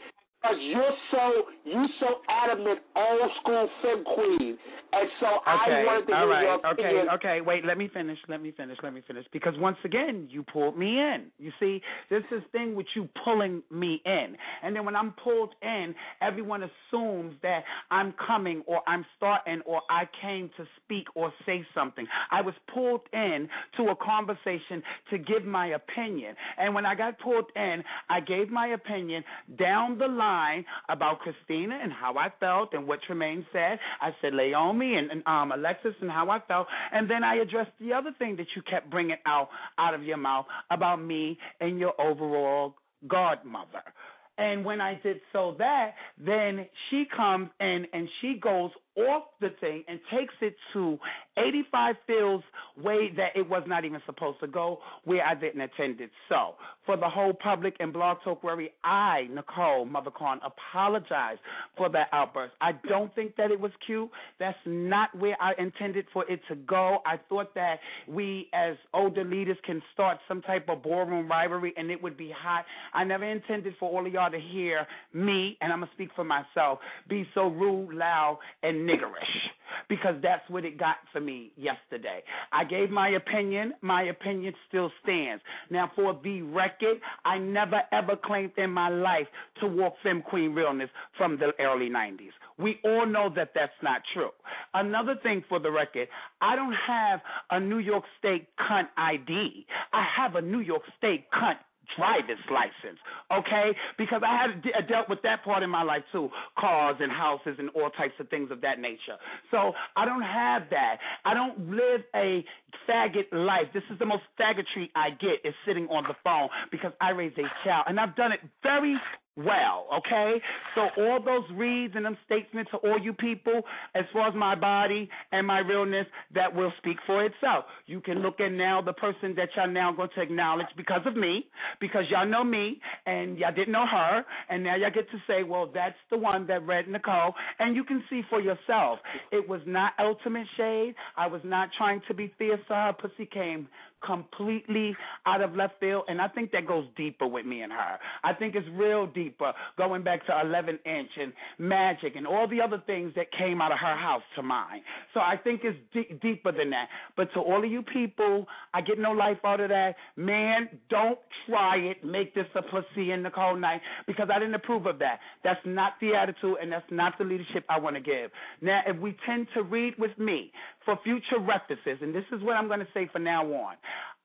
Because you're so you so adamant, old school femme queen, and so Okay, I wanted to all hear right, your okay, opinion. okay, wait, let me finish, let me finish, let me finish. Because once again, you pulled me in. You see, there's this thing with you pulling me in. And then when I'm pulled in, everyone assumes that I'm coming or I'm starting or I came to speak or say something. I was pulled in to a conversation to give my opinion. And when I got pulled in, I gave my opinion down the line about Christina and how I felt and what Tremaine said. I said Laomi and, and um, Alexis and how I felt. And then I addressed the other thing that you kept bringing out out of your mouth about me and your overall godmother. And when I did so that, then she comes in and she goes off the thing and takes it to eighty-five Phil's way that it was not even supposed to go, where I didn't attend it. So, for the whole public and Blog Talk Worry, I, Nicole Mother Khan, apologize for that outburst. I don't think that it was cute. That's not where I intended for it to go. I thought that we as older leaders can start some type of ballroom rivalry and it would be hot. I never intended for all of y'all to hear me, and I'm going to speak for myself, be so rude, loud, and niggerish, because that's what it got for me yesterday. I gave my opinion. My opinion still stands. Now, for the record, I never, ever claimed in my life to walk Femme Queen realness from the early nineties. We all know that that's not true. Another thing for the record, I don't have a New York State cunt I D. I have a New York State cunt driver's license, okay? Because I had de- dealt with that part in my life too, cars and houses and all types of things of that nature. So I don't have that. I don't live a faggot life. This is the most faggotry I get is sitting on the phone because I raised a child, and I've done it very well, okay? So all those reads and them statements to all you people, as far as my body and my realness, that will speak for itself. You can look at now the person that y'all now going to acknowledge because of me, because y'all know me and y'all didn't know her, and now y'all get to say, well, that's the one that read Nicole, and you can see for yourself. It was not ultimate shade. I was not trying to be fierce to her. Pussy came completely out of left field, and I think that goes deeper with me and her. I think it's real deeper, going back to eleven inch and Magic and all the other things that came out of her house to mine. So I think it's d- deeper than that. But to all of you people, I get no life out of that. Man, don't try it. Make this a Pussy and Nicole night, because I didn't approve of that. That's not the attitude, and that's not the leadership I want to give. Now, if we tend to read with me for future references, and this is what I'm going to say from now on,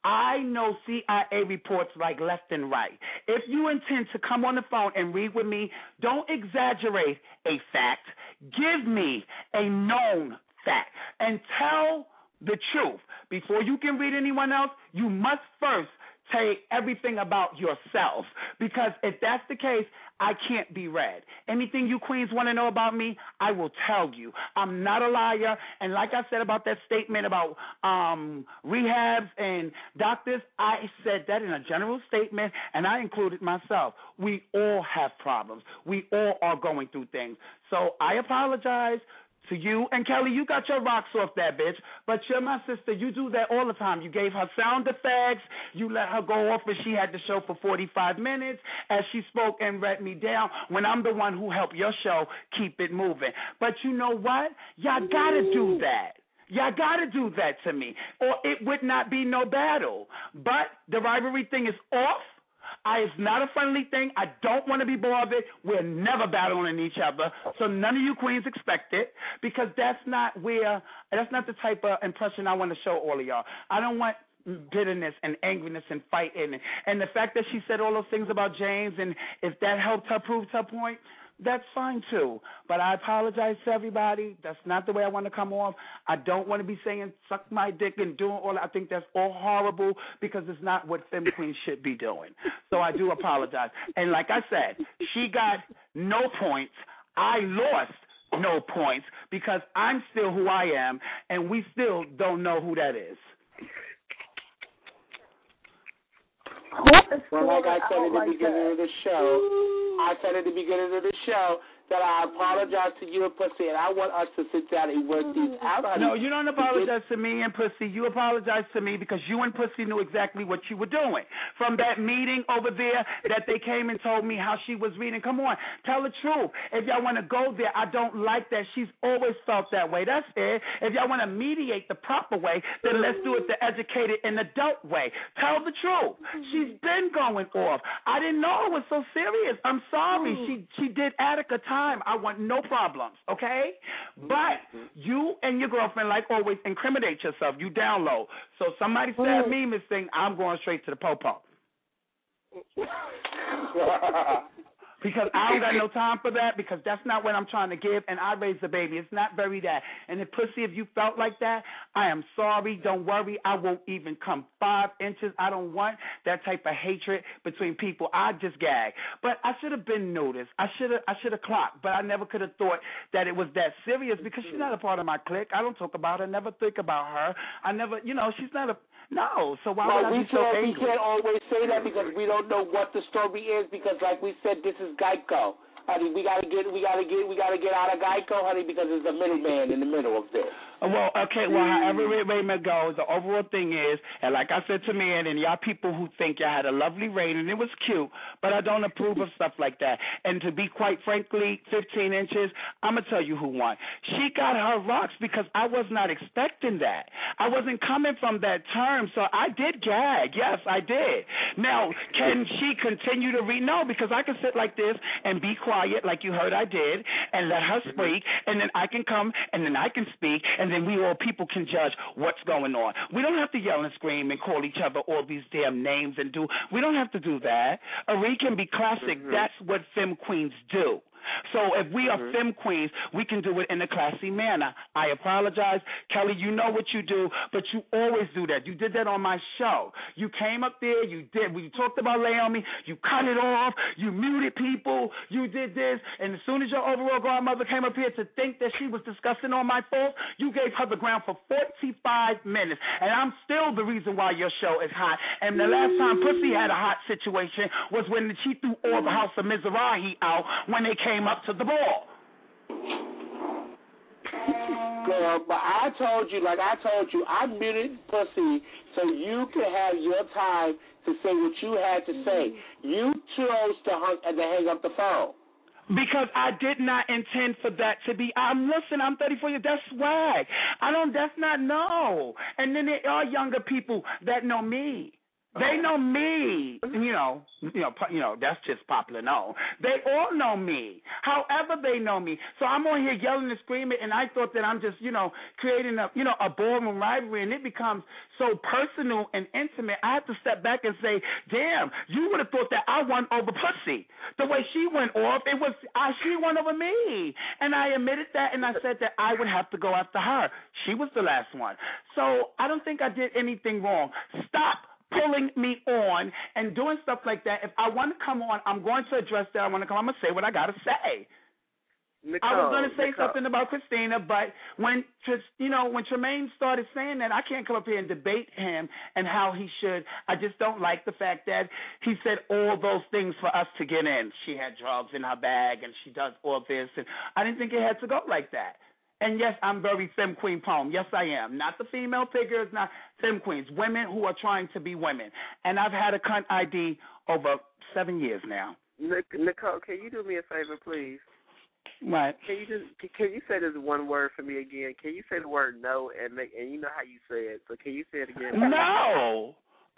I know C I A reports like left and right. If you intend to come on the phone and read with me, don't exaggerate a fact. Give me a known fact and tell the truth. Before you can read anyone else, you must first say everything about yourself, because if that's the case, I can't be read. Anything you queens want to know about me, I will tell you. I'm not a liar, and like I said about that statement about um, rehabs and doctors, I said that in a general statement, and I included myself. We all have problems. We all are going through things. So I apologize to you. And Kelly, you got your rocks off that bitch, but you're my sister. You do that all the time. You gave her sound effects. You let her go off, and she had the show for forty-five minutes as she spoke and read me down when I'm the one who helped your show keep it moving. But you know what? Y'all got to do that. Y'all got to do that to me, or it would not be no battle. But the rivalry thing is off. I, it's not a friendly thing. I don't want to be bothered. We're never battling each other, so none of you queens expect it, because that's not where, that's not the type of impression I want to show all of y'all. I don't want bitterness and angriness and fighting. And, and the fact that she said all those things about James, and if that helped her prove her point, that's fine too. But I apologize to everybody. That's not the way I want to come off. I don't want to be saying suck my dick and doing all that. I think that's all horrible, because it's not what Femme Queen should be doing. So I do apologize. And like I said, she got no points. I lost no points, because I'm still who I am, and we still don't know who that is. Well, like I said at the beginning of the show, I said at the beginning of the show that I apologize to you and Pussy, and I want us to sit down and work these out. Honey. No, you don't apologize to me and Pussy. You apologize to me because you and Pussy knew exactly what you were doing. From that meeting over there that they came and told me how she was reading. Come on, tell the truth. If y'all want to go there, I don't like that. She's always felt that way. That's it. If y'all want to mediate the proper way, then let's do it the educated and adult way. Tell the truth. She's been going off. I didn't know it was so serious. I'm sorry. She she did Attica time. I want no problems, okay? But you and your girlfriend, like always, incriminate yourself. You down low. So somebody stab me, Miss Thing, I'm going straight to the po-po. Because I don't got no time for that, because that's not what I'm trying to give, and I raised the baby. It's not very that. And if Pussy, if you felt like that, I am sorry. Don't worry. I won't even come five inches. I don't want that type of hatred between people. I just gag. But I should have been noticed. I should have I should have clocked, but I never could have thought that it was that serious because she's not a part of my clique. I don't talk about her, never think about her. I never, you know, she's not a, no. So why well, would I we be so can't, angry? We can't always say that because we don't know what the story is because, like we said, this is Geico. Honey, we gotta get, we gotta get, we gotta get out of Geico, honey, because there's a middleman in the middle of this. Well, okay, well, however it may go, the overall thing is, and like I said to me, and, and y'all people who think y'all had a lovely rain, and it was cute, but I don't approve of stuff like that. And to be quite frankly, fifteen inches, I'm going to tell you who won. She got her rocks because I was not expecting that. I wasn't coming from that term, so I did gag. Yes, I did. Now, can she continue to read? No, because I can sit like this and be quiet like you heard I did and let her speak, and then I can come and then I can speak, and then we all people can judge what's going on. We don't have to yell and scream and call each other all these damn names and do. We don't have to do that. Ari can be classic. Mm-hmm. That's what femme queens do. So if we are mm-hmm. femme queens, we can do it in a classy manner. I apologize. Kelly, you know what you do, but you always do that. You did that on my show. You came up there, you did, we talked about Lay On Me, you cut it off, you muted people, you did this, and as soon as your overall godmother came up here to think that she was discussing on my fault, you gave her the ground for forty-five minutes, and I'm still the reason why your show is hot. And the last time Pussy had a hot situation was when she threw all the House of Mizrahi out when they came up to the ball. Girl, but I told you, like I told you, I muted Pussy so you could have your time to say what you had to say. You chose to hung, to hang up the phone. Because I did not intend for that to be. I'm listen. I'm thirty-four years. That's swag. I don't. That's not no. And then there are younger people that know me. They know me, you know, you know, you know. That's just popular. No, they all know me. However, they know me. So I'm on here yelling and screaming, and I thought that I'm just, you know, creating a, you know, a ballroom rivalry, and it becomes so personal and intimate. I have to step back and say, damn, you would have thought that I won over Pussy. The way she went off, it was I, she won over me, and I admitted that, and I said that I would have to go after her. She was the last one. So I don't think I did anything wrong. Stop pulling me on and doing stuff like that. If I want to come on, I'm going to address that. I want to come. I'm going to say what I got to say. Nicole, I was going to say Nicole. something about Christina, but when you know when Tremaine started saying that, I can't come up here and debate him and how he should. I just don't like the fact that he said all those things for us to get in. She had drugs in her bag and she does all this, and I didn't think it had to go like that. And yes, I'm very femme queen poem. Yes, I am. Not the female figures, not femme queens. Women who are trying to be women. And I've had a cunt I D over seven years now. Nicole, can you do me a favor, please? What? Can you just can you say this one word for me again? Can you say the word no and make and you know how you say it? So can you say it again? No.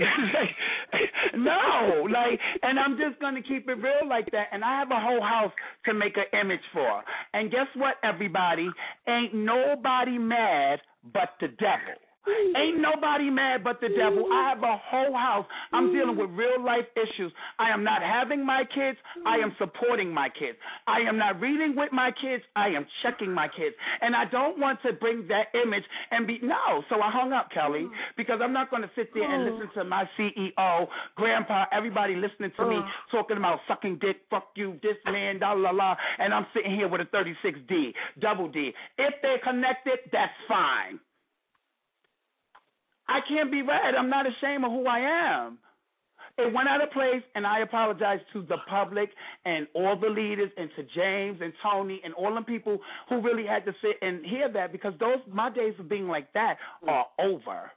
No, like, and I'm just going to keep it real like that, and I have a whole house to make an image for. And guess what, everybody? Ain't nobody mad but the devil. Ain't nobody mad but the devil. I have a whole house. I'm dealing with real life issues. I am not having my kids. I am supporting my kids. I am not reading with my kids. I am checking my kids. And I don't want to bring that image and be, no. So I hung up, Kelly, because I'm not going to sit there and listen to my C E O, Grandpa, everybody listening to me talking about sucking dick, fuck you, this man, da la la, and I'm sitting here with a thirty-six D, double D. If they're connected, that's fine. I can't be read. I'm not ashamed of who I am. it went out of place, and I apologize to the public and all the leaders and to James and Tony and all the people who really had to sit and hear that, because those my days of being like that are over.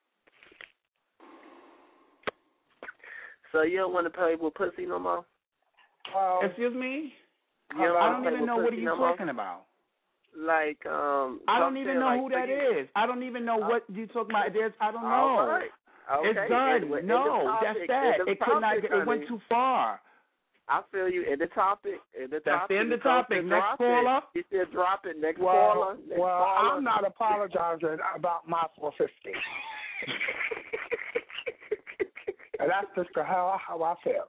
So you don't want to play with pussy no more? Um, Excuse me? You don't I don't play even with know what are pussy you no more? talking about. Like, um, I don't I'm even saying, know like, who so that you, is. I don't even know uh, what you talking about. There's, I don't know. All right. Okay. It's done. In, in no, the topic, that's that. in the It could not. topic, It went honey. too far. I feel you. In the topic, in the That's topic. in the you told topic. to Next drop caller. It. You said drop it. Next Well, caller. Next well, caller. I'm not apologizing about my four fifty. And that's just how how I feel.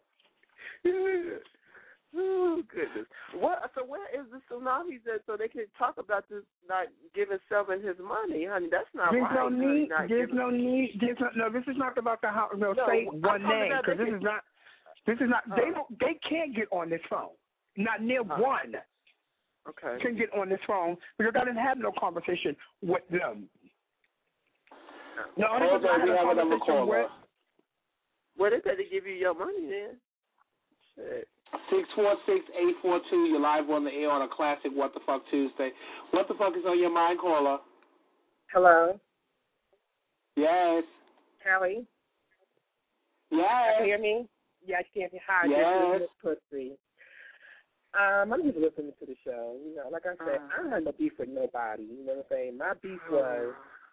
Oh goodness! What? So where is the tsunamis at? So they can talk about this not giving Selvin his money, honey. That's not There's right. no honey, need. not There's giving- no need. There's no, no. This is not about the how. No, No, say I'm one talking name, about because they this can- is not. This is not. They Uh. don't. They can't get on this phone. Not near Uh. one Okay. can get on this phone because I didn't have no conversation with them. No, only Hold because I on, had we a have another conversation caller. with. Well, they said to give you your money then. Shit. six four six, eight four two, you're live on the air on a classic What the Fuck Tuesday. What the fuck is on your mind, caller? Hello, Yes. Callie. Yes. Can you hear me? Yeah, I can. Hi, Yes. this is Miss Pussy. Um, I'm just listening to the show. You know, like I said, Uh. I don't have no beef with nobody. You know what I'm saying? My beef was,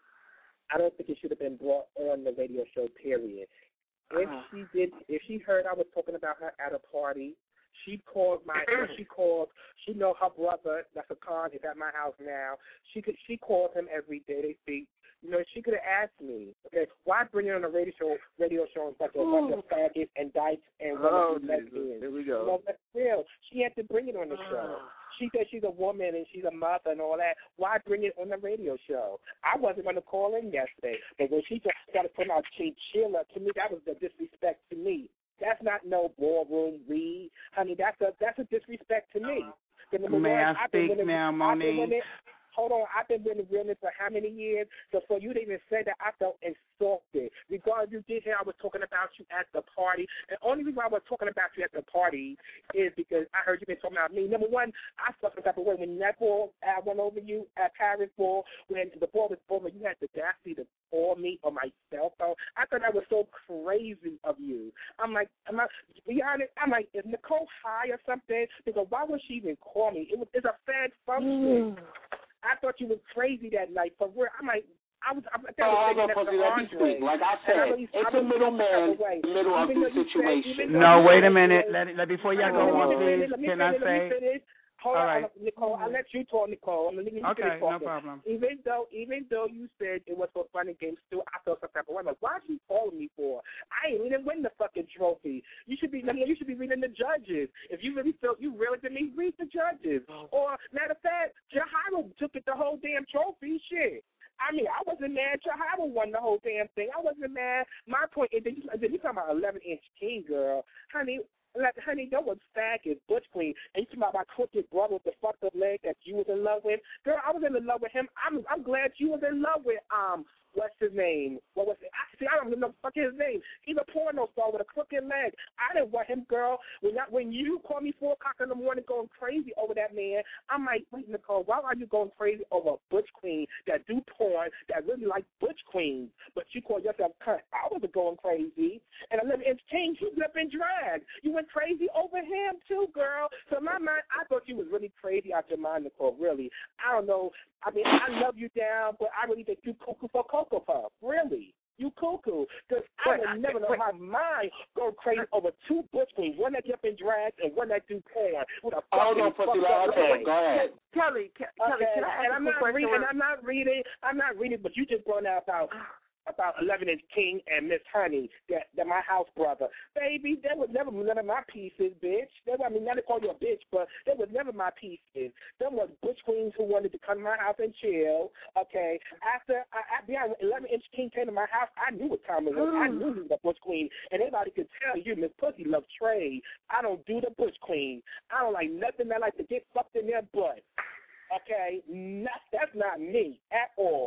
I don't think it should have been brought on the radio show. Period. If Uh-huh. she did, if she heard I was talking about her at a party, she called my, she called, she know her brother, that's a con, is at my house now. She could, she calls him every day. They speak. You know, she could have asked me, okay, why bring it on a radio show, radio show and such a bunch of faggots and dykes and Oh, women Jesus. lesbians? Here we You go. know, that's real. She had to bring it on the show. She said she's a woman and she's a mother and all that. Why bring it on the radio show? I wasn't going to call in yesterday, but when she just started putting out Sheila, to me, that was the disrespect to me. That's not no ballroom read. Honey, that's a that's a disrespect to me. Number May one, I I've been speak winning- now, I've been Monique? winning- Hold on, I've been winning realness for how many years? So for you to even say that, I felt insulted. Regardless, you did hear I was talking about you at the party. And the only reason why I was talking about you at the party is because I heard you been talking about me. Number one, I felt the type of way when that ball I went over you at Paris ball, when the ball was over, you had the audacity to call me on my cell phone. I thought that was so crazy of you. I'm like, I'm not, to be honest, I'm like, is Nicole high or something? Because why would she even call me? It was, it's a fed function. I thought you was crazy that night. For real, I'm like, I was. I, I Oh, was hold on, thinking Pussy, that let me was Andre. speak. Like I And I said, really- it's I a really middleman felt the way. in the middle of Even this though you said- situation. even though No, you wait a said- minute. Let, let before y'all go Let me on, finish, please. let me Can finish, I let me say? finish. Hold All on, right. Nicole. I'll let you talk, Nicole. I'm gonna leave you Okay, finish no talking. problem. Even though, even though you said it was for fun and games too, I felt some type of way. I'm like, why are you calling me for? I ain't even win the fucking trophy. You should be. I mean, you should be reading the judges. If you really felt you really to me, read the judges. Or matter of fact, Jahiro took it the whole damn trophy. Shit. I mean, I wasn't mad. Jahiro won the whole damn thing. I wasn't mad. My point is, that you, then you talking about eleven inch king, girl, honey. Like, honey, that was faggot, Butch Queen, and you talking about my crooked brother with the fucked up leg that you was in love with. Girl, I was in love with him. I'm I'm glad you was in love with um what's his name? What was it? I, see, I don't know fuck his name. He's a porno star with a crooked leg. I didn't want him, girl. When I, when you call me four o'clock in the morning going crazy over that man, I'm like, wait, Nicole, why are you going crazy over a Butch Queen that do porn that really like Butch Queens? But you call yourself cunt. I wasn't going crazy. And eleven inch king, you up in drag. You went crazy over him too, girl. So in my mind, I thought you was really crazy out your mind, Nicole. Really, I don't know. I mean, I love you down, but I really think you cuckoo for Cocoa Puff. Really. You cuckoo. Because I would never know how mine go crazy over two Butch Queens, one that get up in drag and one that do porn. With a Hold on, fucking Pussy, fucked up okay, leg. go ahead. Kelly, Ke- Kelly, Okay, can I ask and you I'm a not question? reading. I'm not reading. I'm not reading. But you just brought out about about eleven inch king and Miss Honey, that that my house brother. Baby, that was never none of my pieces, bitch. That was, I mean, not to call you a bitch, but that was never my pieces. Them was Butch Queens who wanted to come to my house and chill. Okay, after I, I beyond eleven inch king came to my house, I knew what time it was. I knew he was a Butch Queen, and everybody could tell you, Miss Pussy loves Trey. I don't do the Butch Queen. I don't like nothing that like to get fucked in their butt. Okay, not, that's not me at all.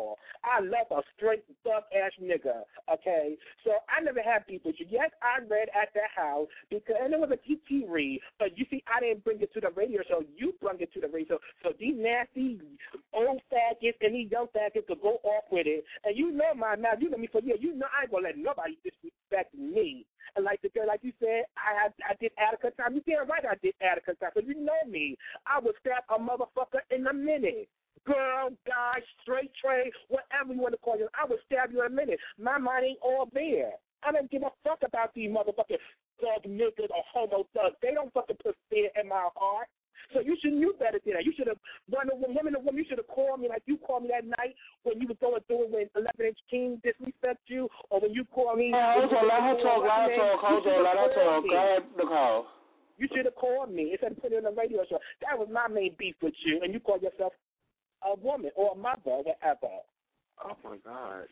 I love a straight thug ass nigga. Okay, so I never had beef with you. Yes, I read at that house because and it was a T T read, but you see, I didn't bring it to the radio show. You brought it to the radio. So these nasty old faggots and these young faggots could go off with it. And you know my mouth. You know me for years. You know I ain't gonna let nobody disrespect me. And like the girl, like you said, I had, I did Attica time. You damn right I did Attica time. But you know me. I would stab a motherfucker in a minute. Girl, guy, straight tray, whatever you want to call it, I would stab you in a minute. My mind ain't all there. I don't give a fuck about these motherfucking thug niggas or homo thugs. They don't fucking put fear in my heart. So you should knew better than that. You should have run a woman to woman. You should have called me like you called me that night when you was going through it when eleven inch King disrespect you, or when you called me. Hey, hold on, let her talk. Let her talk. Hold on, let her talk. Go ahead, Nicole. You should have called me instead of putting it on the radio show. That was my main beef with you, and you call yourself a woman or a mother, whatever. Oh my God.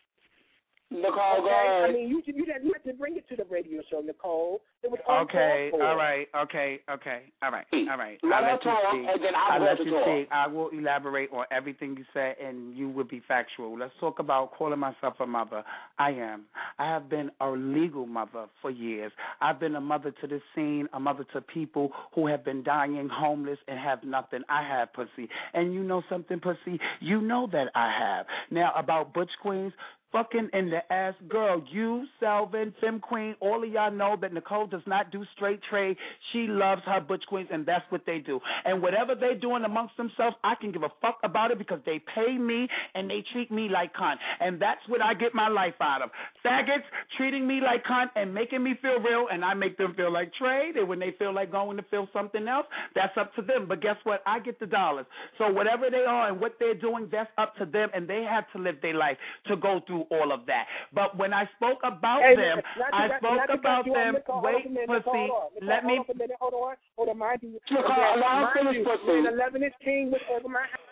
Nicole, okay? go ahead. I mean, you you didn't have to bring it to the radio show, Nicole. It was okay, all all right, okay, okay, all right, all right. Let I'll her let talk, you speak. and then I'll I'll let to you talk. speak. I will elaborate on everything you said, and you will be factual. Let's talk about calling myself a mother. I am. I have been a legal mother for years. I've been a mother to this scene, a mother to people who have been dying homeless and have nothing. I have, pussy. And you know something, pussy? You know that I have. Now, about Butch Queens, fucking in the ass girl, you, Selvin, Fem Queen, all of y'all know that Nicole does not do straight trade. She loves her Butch Queens, and that's what they do. And whatever they're doing amongst themselves, I can give a fuck about it because they pay me and they treat me like cunt. And that's what I get my life out of. Faggots treating me like cunt and making me feel real, and I make them feel like trade. And when they feel like going to feel something else, that's up to them. But guess what? I get the dollars. So whatever they are and what they're doing, that's up to them, and they have to live their life to go through all of that. But when I spoke about hey, them, I not, spoke not about them. Nicole, Wait, minute, pussy. Nicole, Let me. Hold on, hold on, hold on, mind you. Nicole, allow her mind finish, you, pussy. when eleven is King was over my house.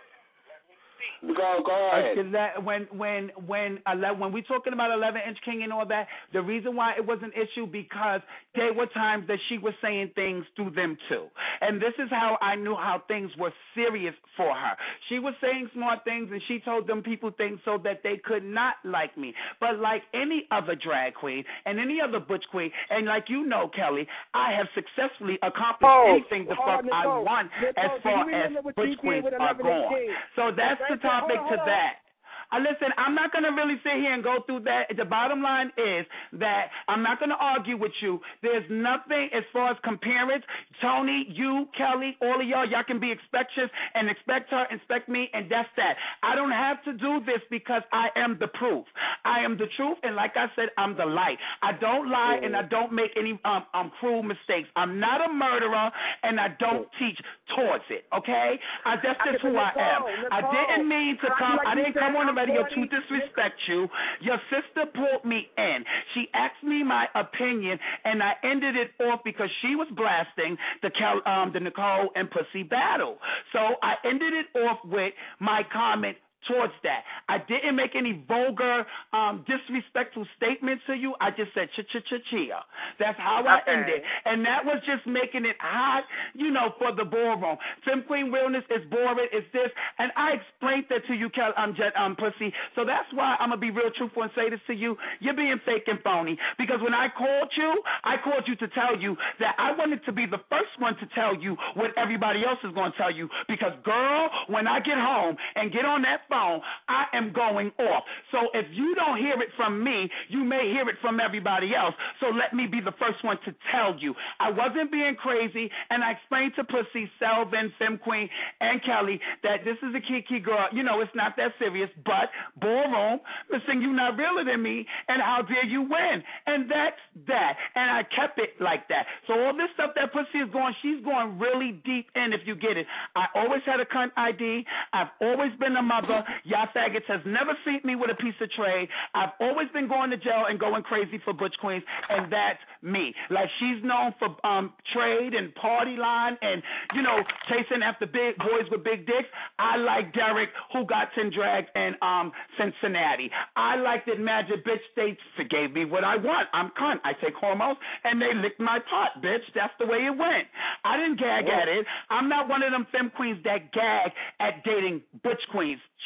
Go, go ahead. Because that when when when when we talking about eleven inch King and all that, the reason why it was an issue because there were times that she was saying things to them too, and this is how I knew how things were serious for her. She was saying smart things, and she told them people things so that they could not like me. But like any other drag queen and any other Butch queen, and like you know, Kelly, I have successfully accomplished oh, anything the oh, fuck Nicole, I want Nicole, as far as Butch queens are gone. So that's the topic to that. Uh, listen, I'm not going to really sit here and go through that. The bottom line is that I'm not going to argue with you. There's nothing as far as comparing. Tony, you, Kelly, all of y'all, y'all can be expectious and expect her, expect me, and that's that. I don't have to do this because I am the proof. I am the truth, and like I said, I'm the light. I don't lie, and I don't make any um, um cruel mistakes. I'm not a murderer, and I don't teach towards it, okay? I, that's just who I am. I didn't mean to come. I didn't come on the radio to disrespect you. Your sister pulled me in. She asked me my opinion, and I ended it off because she was blasting the Cal, um, the Nicole and Pussy battle. So I ended it off with my comment towards that. I didn't make any vulgar, um, disrespectful statements to you. I just said ch-ch-ch-chia. That's how I okay. ended. And that was just making it hot, you know, for the ballroom. Femme Queen realness is boring, it's this. And I explained that to you, Kel, um, Jet, um, Pussy. So that's why I'm going to be real truthful and say this to you. You're being fake and phony. Because when I called you, I called you to tell you that I wanted to be the first one to tell you what everybody else is going to tell you. Because, girl, when I get home and get on that phone, I am going off. So if you don't hear it from me, you may hear it from everybody else. So let me be the first one to tell you. I wasn't being crazy, and I explained to Pussy, Selvin, Femme Queen, and Kelly that this is a Kiki girl. You know, it's not that serious, but ballroom, listen, you're not realer than me, and how dare you win? And that's that. And I kept it like that. So all this stuff that Pussy is going, she's going really deep in if you get it. I always had a cunt I D. I've always been a mother. Y'all faggots has never seen me with a piece of trade. I've always been going to jail and going crazy for Butch Queens, and that's me. Like she's known for um, trade and party line and, you know, chasing after big boys with big dicks. I like Derek, who got ten drags in um, Cincinnati. I like that Magic bitch, they forgave me what I want. I'm cunt. I take hormones, and they licked my pot, bitch. That's the way it went. I didn't gag at it. I'm not one of them femme queens that gag at dating Butch Queens. Check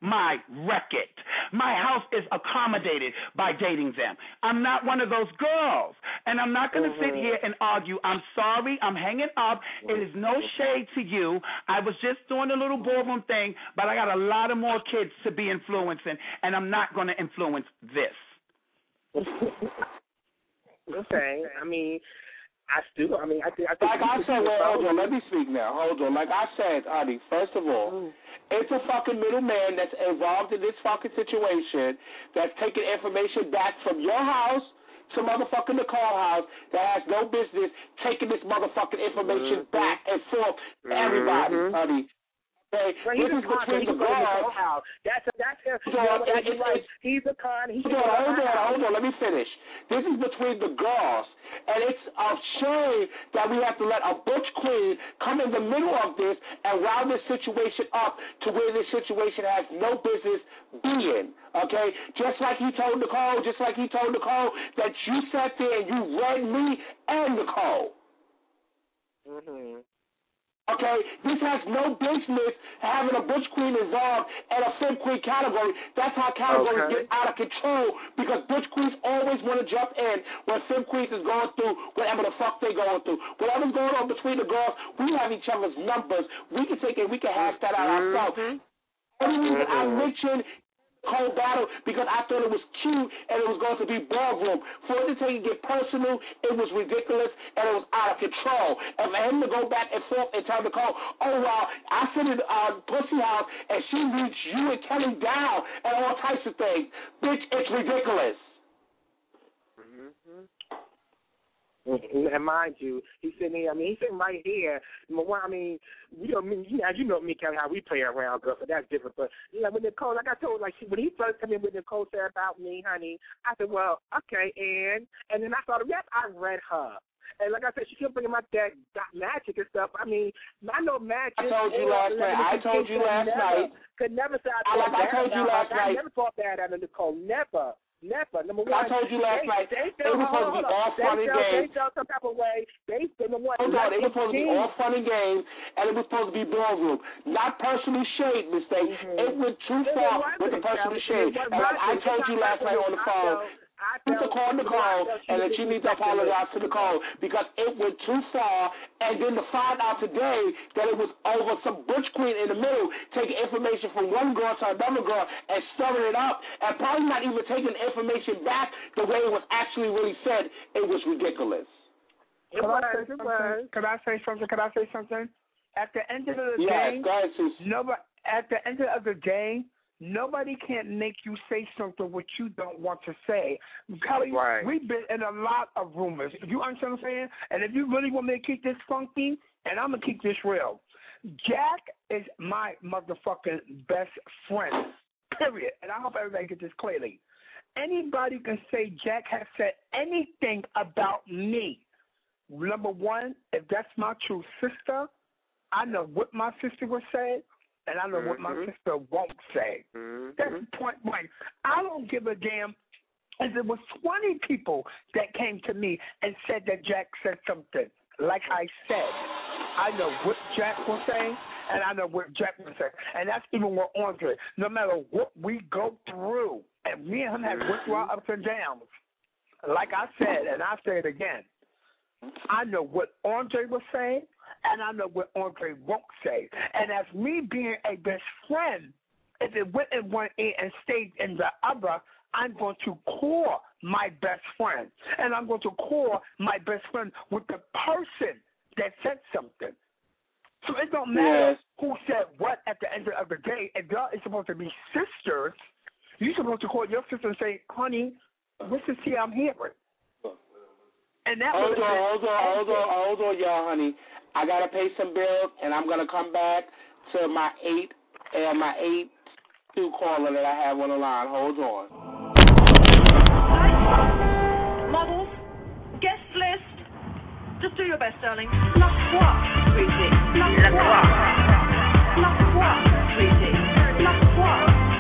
my record. My house is accommodated by dating them. I'm not one of those girls. And I'm not going to mm-hmm. sit here and argue. I'm sorry. I'm hanging up. It is no shade to you. I was just doing a little ballroom thing, but I got a lot of more kids to be influencing, and I'm not going to influence this. Okay. I mean, I still, I mean, I think, I think like I said, well, hold on, let me speak now. Hold on. Like I said, honey, first of all, mm. it's a fucking middleman that's involved in this fucking situation that's taking information back from your house to motherfucking Nicole house that has no business taking this motherfucking information mm-hmm. back and forth to mm-hmm. everybody, honey. Okay, well, he's this is between the girls. That's a, that's a, so, you know, it, it, right. He's a con. He's hold on, hold on, hold on. Let me finish. This is between the girls, and it's a shame that we have to let a butch queen come in the middle of this and round this situation up to where this situation has no business being. Okay, just like he told Nicole, just like he told Nicole that you sat there and you read me and Nicole. Mhm. Okay, this has no business having a butch queen involved in a femme queen category. That's how categories okay. get out of control because butch queens always want to jump in when femme queens is going through whatever the fuck they're going through. Whatever's going on between the girls, we have each other's numbers. We can take it, we can hash that out mm-hmm. ourselves. Only reason I mentioned cold battle because I thought it was cute and it was going to be ballroom. For it to take and get personal, it was ridiculous and it was out of control. And for him to go back and forth and tell Nicole, oh, well, I sit in uh, Pussy House and she reached you and Kelly down and all types of things. Bitch, it's ridiculous. Mm-hmm. And mind you, he's sitting here. I mean, he's sitting right here. I mean, you know, me, you know, you know me, Kelly, how we play around, girl. So that's different. But you know, with Nicole, like I told, like she, when he first came in with Nicole said about me, honey, I said, well, okay, and and then I started. Yes, I read her. And like I said, she kept bringing up that, that magic and stuff. I mean, I know magic. I told you last night. I told you last night. Could never say I thought bad. I told you last night. I never thought bad out of Nicole. Never. Never. Number one. I told you last they, night. They, they were supposed to be all fun and games. They felt some type of way. They, number one. Hold on. They were supposed to be all fun and games, and it was supposed to be ballroom. Not personal shade, mistake. Mm-hmm. It went too it far with the personal shade. And like I told you last night on the phone. You need to call Nicole and that you need to apologize to Nicole because it went too far. And then to find out today that it was over some butch queen in the middle taking information from one girl to another girl and stirring it up and probably not even taking the information back the way it was actually really said. It was ridiculous. Can I say something? Can I say something? Can I say something? At the end of the yes, day, nobody. At the end of the day. Nobody can't make you say something what you don't want to say. Kelly, right. we've been in a lot of rumors. You understand what I'm saying? And if you really want me to keep this funky, and I'm going to keep this real, Jack is my motherfucking best friend, period. And I hope everybody gets this clearly. Anybody can say Jack has said anything about me. Number one, if that's my true sister, I know what my sister would say. And I know mm-hmm. what my sister won't say. Mm-hmm. That's point blank. I don't give a damn if there was twenty people that came to me and said that Jack said something. Like I said, I know what Jack will say, and I know what Jack will say. And that's even with Andre. No matter what we go through, and me and him have went through our ups and downs, like I said, and I say it again, I know what Andre will say, and I know what Andre won't say. And as me being a best friend, if it went in one ear and stayed in the other, I'm going to call my best friend. And I'm going to call my best friend with the person that said something. So it don't matter yes. who said what at the end of the day. If y'all is supposed to be sisters, you're supposed to call your sister and say, honey, this is here I'm hearing. And that hold on, hold on, hold on, hold on, y'all, honey. I gotta pay some bills, and I'm gonna come back to my eight and uh, my eight two caller that I have on the line. Hold on. Models, guest list. Just do your best, darling. La foi, sweetie. La foi. La foi, sweetie. La foi.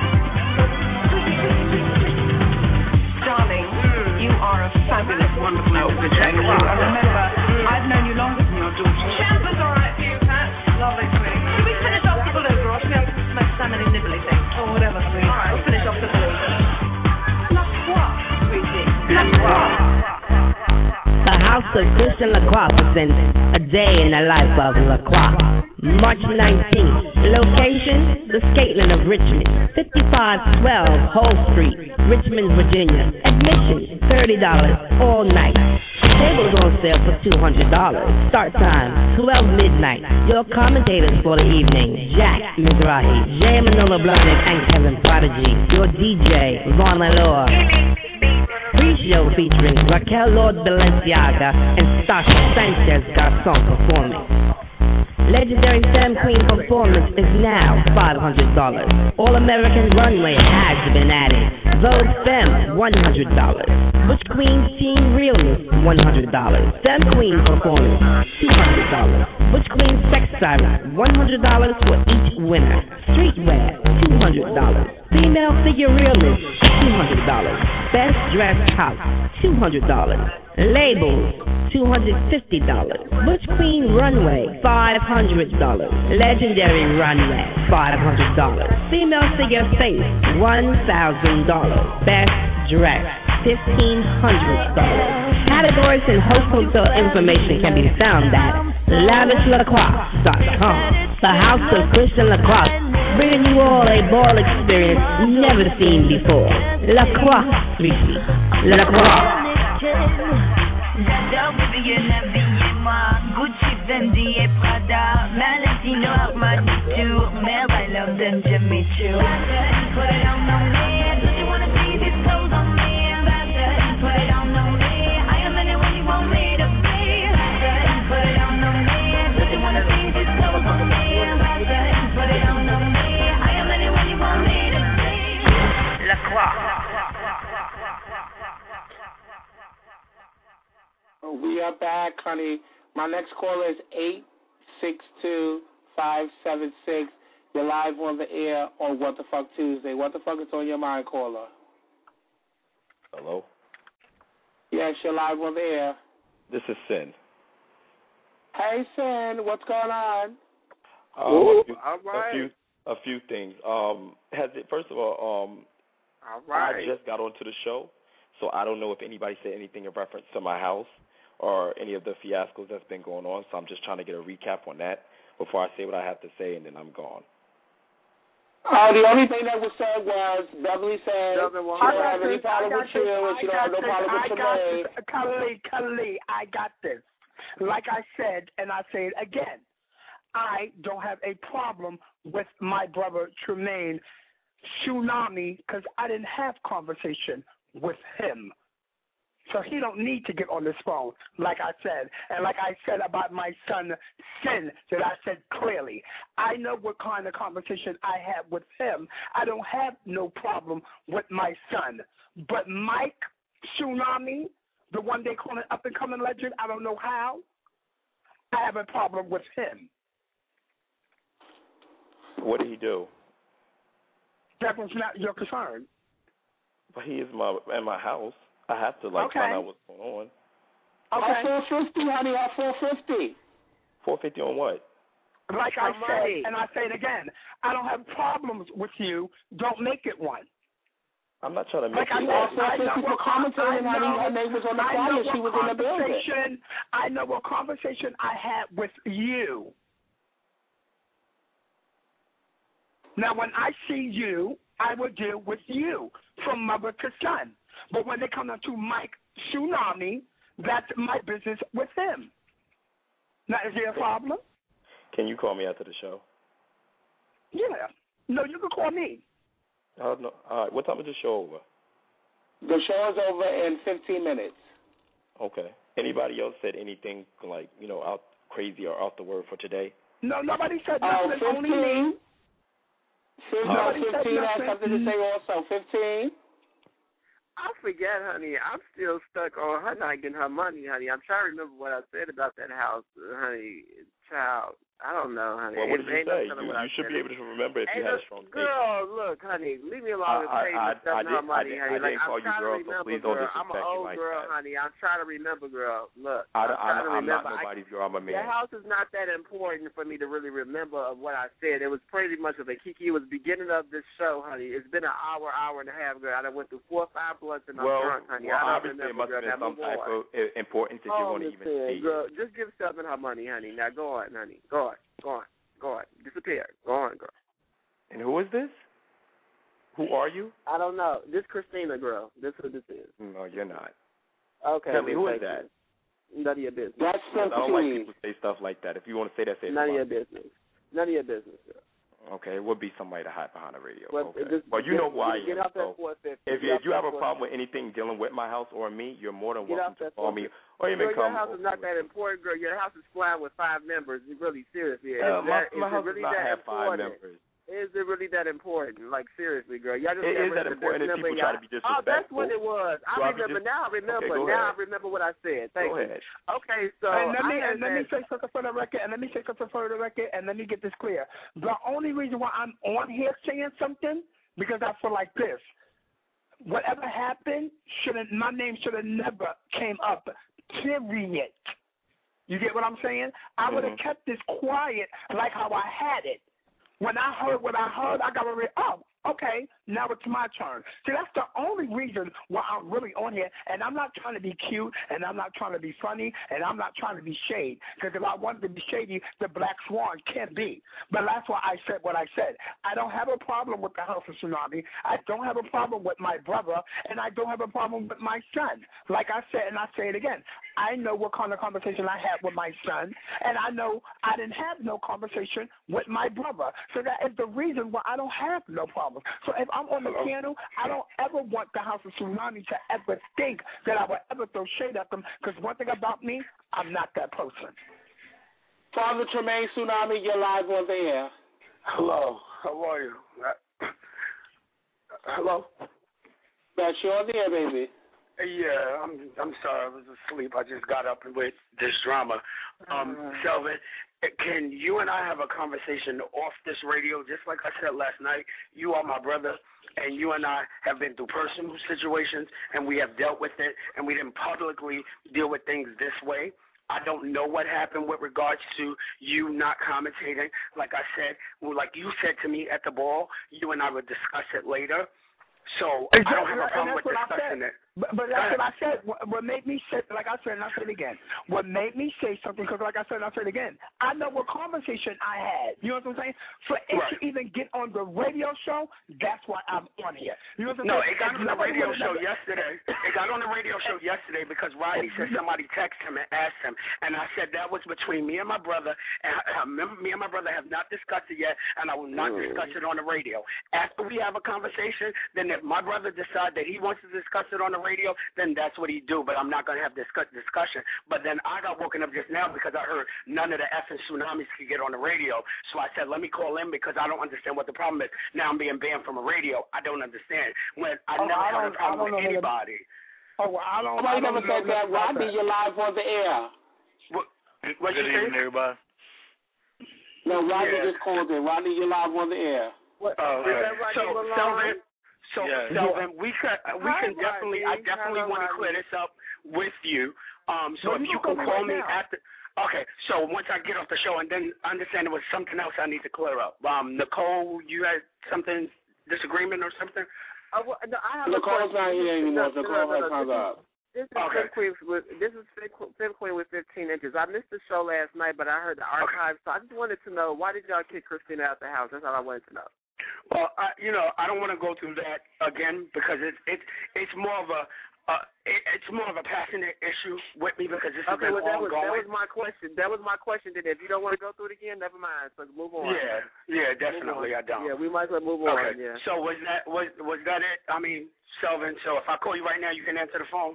Darling, you are a fabulous, wonderful old vagina. I remember, I've known you longer than your daughter. Champa's all right for you, Pat. Lovely, sweetie. Can we finish off the below, or should we have some smoked salmon and nibbly thing? Or whatever. Christian Lacroix presents A Day in the Life of Lacroix. March nineteenth. Location, the Skateland of Richmond, fifty-five twelve Hull Street, Richmond, Virginia. Admission, thirty dollars all night. Tables on sale for two hundred dollars. Start time, twelve midnight. Your commentators for the evening, Jack Mizrahi, Jay Manolo Blahnik, and Kevin Prodigy. Your D J, Vaughn Lalore. Pre-show featuring Raquel Lord Balenciaga and Sasha Sanchez Garçon performing. Legendary Femme Queen performance is now five hundred dollars. All American Runway has been added. Vogue Femme, one hundred dollars. Butch Queen Team Realness, one hundred dollars. Femme Queen performance, two hundred dollars. Butch Queen Sex Siren, one hundred dollars for each winner. Streetwear, two hundred dollars. Female Figure Realness, two hundred dollars. Best Dressed House, two hundred dollars. Labels, two hundred fifty dollars. Butch Queen Runway, five hundred dollars. Legendary Runway, five hundred dollars. Female Figure Face, one thousand dollars. Best Dress, fifteen hundred dollars. Categories and host hotel information can be found at lavish lacroix dot com. The House of Christian Lacroix, bringing you all a ball experience never seen before. Lacroix, three C. Lacroix. J'adore Vivienne, habillez-moi Gucci, Fendi et Prada Valentino, Armani, too Man, I love them, Jimmy Choo Put it on, on me Don't you wanna see these clothes on me Put it on, on me I am anyone you want me to be Put it on, on me Don't you wanna see these clothes on me Put it on, on me I am anyone you want me to be La Croix. We are back, honey. My next caller is eight six two, five seven six. You're live on the air on What the Fuck Tuesday. What the fuck is on your mind, caller? Hello? Yes, you're live on the air. This is Sin. Hey, Sin, what's going on? Um, Ooh, a, few, all right. a few a few things. Um, has it first of all, um, all right. I just got onto the show, so I don't know if anybody said anything in reference to my house or any of the fiascos that's been going on, so I'm just trying to get a recap on that before I say what I have to say, and then I'm gone. Uh, the only thing that was said was Beverly said she don't have any problem with you, and she don't have no problem with Tremaine. Khalid, Khalid, I got this. Like I said, and I say it again, I don't have a problem with my brother Tremaine Tsunami because I didn't have conversation with him. So he don't need to get on this phone, like I said. And like I said about my son, Sin, that I said clearly. I know what kind of conversation I had with him. I don't have no problem with my son. But Mike Tsunami, the one they call an up-and-coming legend, I don't know how, I have a problem with him. What did he do? That was not your concern. But he is my in my house. I have to like okay. find out what's going on. Okay. At four fifty, honey, at four fifty. Four fifty on what? Like I said, and I say it again, I don't have problems with you. Don't make it one. I'm not trying to make like it I said, I know what commentating, honey. Her name was on the flyer. She was in the building. I know what conversation I had with you. Now, when I see you, I will deal with you from mother to son. But when they come down to Mike Tsunami, that's my business with him. Now, is there a problem? Can you call me after the show? Yeah. No, you can call me. Uh, no. All right. What time is the show over? The show is over in fifteen minutes. Okay. Anybody else said anything like, you know, out crazy or off the word for today? No, nobody said Uh, nothing. Only me. fifteen. Nobody said fifteen has nothing. something to say also. fifteen. I forget, honey. I'm still stuck on her not getting her money, honey. I'm trying to remember what I said about that house, honey. Child, I don't know, honey. Well, what did you Ain't say? no telling You, what I you should said. be able to remember if Ain't you had no, a strong statement. girl, look, honey, leave me alone and I- say I- the stuff I and her did- money, I honey. didn't Like, call I'm you trying girl, to so remember, please don't girl. I'm an disrespect me old like girl, that. honey. I'm trying to remember, girl. Look, I, I'm I'm, trying to I'm not remember. nobody's girl. I'm a Your man. house is not that important for me to really remember of what I said. It was pretty much of a Kiki. It was the beginning of this show, honey. It's been an hour, hour and a half, girl. I done went through four or five blunts and I'm Well, drunk, honey. well I don't obviously it remember, must girl. have been Now some move type on. of i- importance that you Oh, want to even listen, see. girl, just give Sylvan her money, honey. Now go on, honey. Go on, go on, go on. Disappear. Go on, girl. And who is this? Who are you? I don't know. This Christina girl. This who this is. No, you're not. Okay. Tell me, well, who is thank that? you. None of your business. That's I don't like people say stuff like that. If you want to say that, say it. None of to your my- business. None of your business, girl. Okay, it would be somebody to hide behind the radio. Well, okay. just- well, you get- know who I get am. off that So four fifty. if, Get if off you that have a four problem with anything dealing with my house or me, you're more than Get welcome off to that call four me fifty. or even Girl, come. your house is not that important, girl. Your house is flying with five members. Really, seriously. Uh, is my that, my is house it really does not that have five important? members. Is it really that important? Like, seriously, girl. Y'all just It got is rid that of the important best if people member try y'all- to be Oh, that's what disrespectful. it was. I So I be remember. dis- now I remember. Okay, go now ahead. I remember what I said. Thank Go you. ahead. Okay, so and let I me had and let me said- say something for the record, and let me say something for the record, and let me get this clear. The only reason why I'm on here saying something because I feel like this. Whatever happened, should have my name should have never came up. Period. You get what I'm saying? I would have Mhm. kept this quiet like how I had it. When I heard what I heard, I got to oh, okay, now it's my turn. See, that's the only reason why I'm really on here, and I'm not trying to be cute, and I'm not trying to be funny, and I'm not trying to be shade, because if I wanted to be shady, the Black Swan can't be. But that's why I said what I said. I don't have a problem with the House of Tsunami. I don't have a problem with my brother, and I don't have a problem with my son. Like I said, and I say it again, I know what kind of conversation I had with my son, and I know I didn't have no conversation with my brother. So that is the reason why I don't have no problem. So if I'm on the Hello? channel, I don't ever want the House of Tsunami to ever think that I would ever throw shade at them, because one thing about me, I'm not that person. Father Tremaine Tsunami, you're live on the air. Hello, how are you? Uh, hello? That's you on the air, baby. Yeah, I'm I'm sorry, I was asleep. I just got up with this drama. Um, Uh. Selvin, can you and I have a conversation off this radio? Just like I said last night, you are my brother, and you and I have been through personal situations, and we have dealt with it, and we didn't publicly deal with things this way. I don't know what happened with regards to you not commentating. Like I said, well, like you said to me at the ball, you and I would discuss it later. So I don't have a problem with discussing it. But, but that's what I said. What, what made me say, like I said, and I'll say it again. What made me say something, because like I said, and I'll say it again, I know what conversation I had. You know what I'm saying? For it Right. to even get on the radio show, that's why I'm on here. You know what I'm No, saying? it got on the Nobody radio would've show never- yesterday. It got on the radio show yesterday because Riley said somebody texted him and asked him, and I said that was between me and my brother. And I, I remember me and my brother have not discussed it yet, and I will not discuss it on the radio. After we have a conversation, then if my brother decides that he wants to discuss it on the radio, then that's what he do. But I'm not going to have discuss discussion. But then I got woken up just now because I heard none of the effing tsunamis could get on the radio. So I said, let me call in because I don't understand what the problem is. Now I'm being banned from a radio. I don't understand. When I Oh, never I had a don't- I problem don't with know that- anybody. Oh, well, I don't. Nobody I don't never know said that. nothing about Rodney, that. you're live on the air. What, what Good you say? evening, everybody. No, Rodney Yeah. just called in. Rodney, you're live on the air. What, Oh, is okay. that right? So, Selvin, so Yes. Selvin, we can we Hi, can definitely, I Rodney. definitely Hello, want to clear Rodney. this up with you. Um, so No, if you you can could call call me me right now. after. Okay, so once I get off the show, and then understand there was something else I need to clear up. Um, Nicole, you had something disagreement or something? Uh, well, no, I have a Nicole's question. not here anymore. No, Nicole no, no, has no, hung this is- up. This is Okay. Fifth Queen with this is Fifth Qu- Fifth Queen with fifteen inches. I missed the show last night, but I heard the archives, so I just wanted to know, why did y'all kick Christina out the house? That's all I wanted to know. Well, I, you know, I don't want to go through that again because it's it's it's more of a uh, it, it's more of a passionate issue with me because this has Okay, been well that was that ongoing. was my question. That was my question. Then if you don't want to go through it again, never mind. So move on. Yeah, yeah, Move definitely. on. I don't. Yeah, we might as well move Okay. on. Yeah. So was that was was that it? I mean, Selvin. So if I call you right now, you can answer the phone.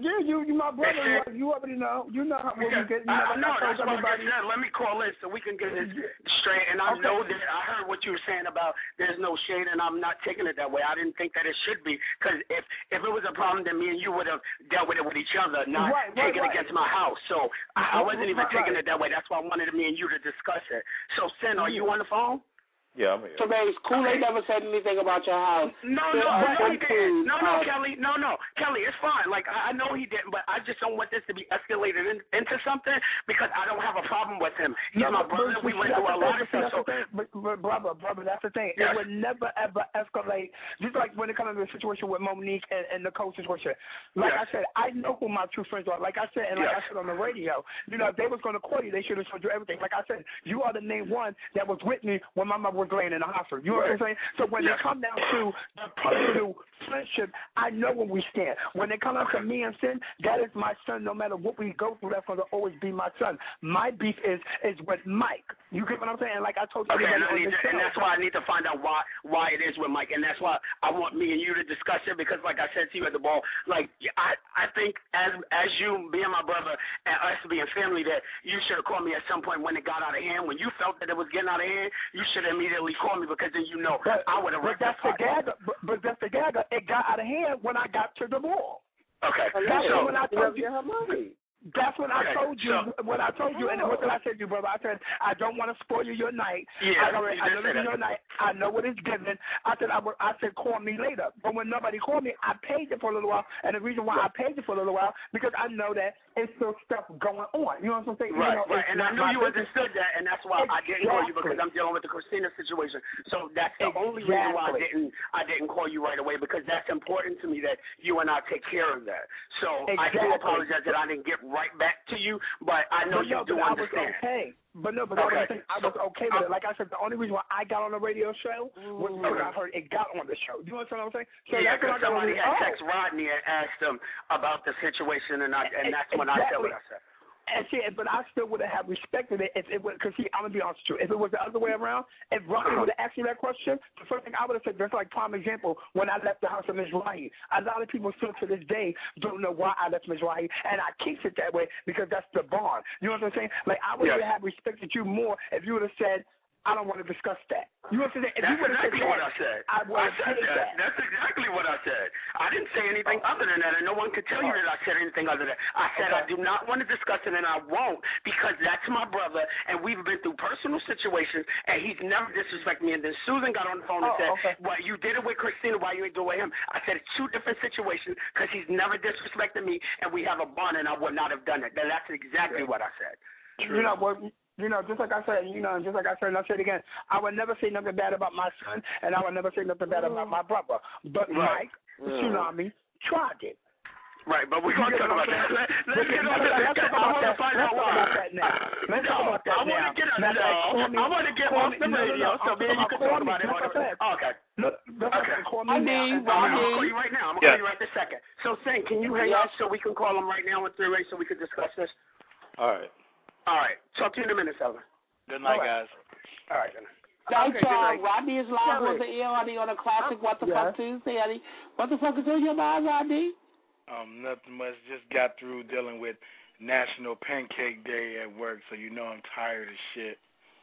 Yeah, you, you my brother. You, you already know. You know how when we get. You know, I know. like That's why I everybody. said, let me call in so we can get this straight. And I Okay. know that I heard what you were saying about there's no shade, and I'm not taking it that way. I didn't think that it should be, because if if it was a problem, then me and you would have dealt with it with each other, not Right, right, taking right. it against my house. So I, I wasn't even Right, taking right. it that way. That's why I wanted me and you to discuss it. So, Sin, are you on the phone? Yeah, I'm here. So, Maze, Kool-Aid never said anything about your house. No, Still no, up no, on he didn't. food, No, no, uh, Kelly, no, no, Kelly, it's fine. Like I, I know he didn't, but I just don't want this to be escalated in, into something because I don't have a problem with him. He's No, my but- brother. but- We but went that's through a the lot thing, of stuff. that's So, the thing. But, but brother, brother, that's the thing. Yes. It would never ever escalate. Just like when it comes to the situation with Monique and, and the coach situation. Like Yes. I said, I know who my true friends are. Like I said, and like Yes. I said on the radio, you know, if they was going to call you, they should have told you everything. Like I said, you are the main one that was with me when my mother was laying in the hospital. You know what I'm saying? So when Yes. it come down to the personal friendship, I know where we stand. When it comes down to me and Sin, that is my son. No matter what we go through, that's going to always be my son. My beef is is with Mike. You get what I'm saying? Like I told okay, everybody and, I on need the to, show. and that's why I need to find out why why it is with Mike, and that's why I want me and you to discuss it because, like I said to you at the ball, like I I think as as you being my brother and us being family, that you should have called me at some point when it got out of hand. When you felt that it was getting out of hand, you should have immediately called me because then you know But, I would have but that's the rectified. gagger. But, but that's the gagger. It got out of hand when I got to the ball. Okay, That's so when I told you. her money. That's when I Okay, told you. so- What I told you, and what did I say to you, brother? I said I don't want to spoil you your night. Yeah, I, already, you I did know say this is that. your night. I know what it's given. I said I, would, I said call me later. But when nobody called me, I paid you for a little while. And the reason why I paid you for a little while because I know that it's still stuff going on. You know what I'm saying? Right, you know, right, it's and I not knew my you business. understood that, and that's why I didn't call you because Exactly. I'm dealing with the Christina situation. So that's the only reason why I Exactly. didn't I didn't call you right away because that's important to me that you and I take care of that. So I do Exactly. apologize that I didn't get right back to you, but I know But you no, do but I understand. was okay. But no, but Okay. I, was, I was okay with it. Like I said, the only reason why I got on the radio show was because I heard it got on the show. Do you understand what I'm saying? So Yeah, that's when I because got on somebody the had oh. text Rodney and asked him about the situation, and I and that's when I said what I said. And see, but I still would have respected it if it was, because see, I'm going to be honest with you. If it was the other way around, if Rodney would have asked me that question, the first thing I would have said, just like prime example, when I left the house of Miz Rahi. A lot of people still to this day don't know why I left Miz Rahi, and I keep it that way because that's the bond. You know what I'm saying? Like, I would Yes. have respected you more if you would have said, I don't want to discuss that. You know what I'm saying? If That's you would have exactly said what that, I said. I would have said paid that. that. That's exactly what I said. I didn't say anything other than that, and no one could tell you that I said anything other than that. I said I do not want to discuss it, and I won't because that's my brother, and we've been through personal situations, and he's never disrespected me. And then Susan got on the phone and Oh, said, okay. well, you did it with Christina, why you ain't do it with him? I said it's two different situations because he's never disrespected me, and we have a bond, and I would not have done it. And that's exactly what I said. You know what? You know, just like I said, you know, just like I said, and I'll say it again, I would never say nothing bad about my son, and I would never say nothing bad about my brother. But Right. Mike, Tsunami, tried it. Right, but we're going to You talk know about what I'm that. saying? Let, let's get on Let's that. talk I about want that. to find Let's out talk why. about that now. Let's no, talk about that I want now. to get on Matter that. of fact, call me- I want to get call off me- the no, no, radio no, so I'm then you talking can about talk call about me. it. Like I said. Oh, okay. Look, that's Okay. okay. Call me I now. mean, and- I'm going to Rodney. call you right now. I'm going to Yes. call you right this second. So, Sing, can you hang Yes. up so we can call him right now in three-way so we can discuss this? All right. All right. Talk to you in a minute, Selma. Good night, All right. guys. All right, then. Thanks, Okay, good y'all. night. Rodney is live Kelly. on the air, honey, on a classic What the Yes. Fuck Tuesday, honey. What the fuck is on your mind, Rodney? Um, nothing much. Just got through dealing with National Pancake Day at work, so you know I'm tired of shit.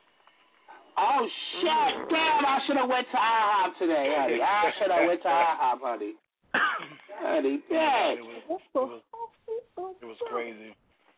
Oh, shit. Damn, I should have went to IHOP today, honey. I should have went to IHOP, honey. Honey, yeah. It was, it was, it was crazy.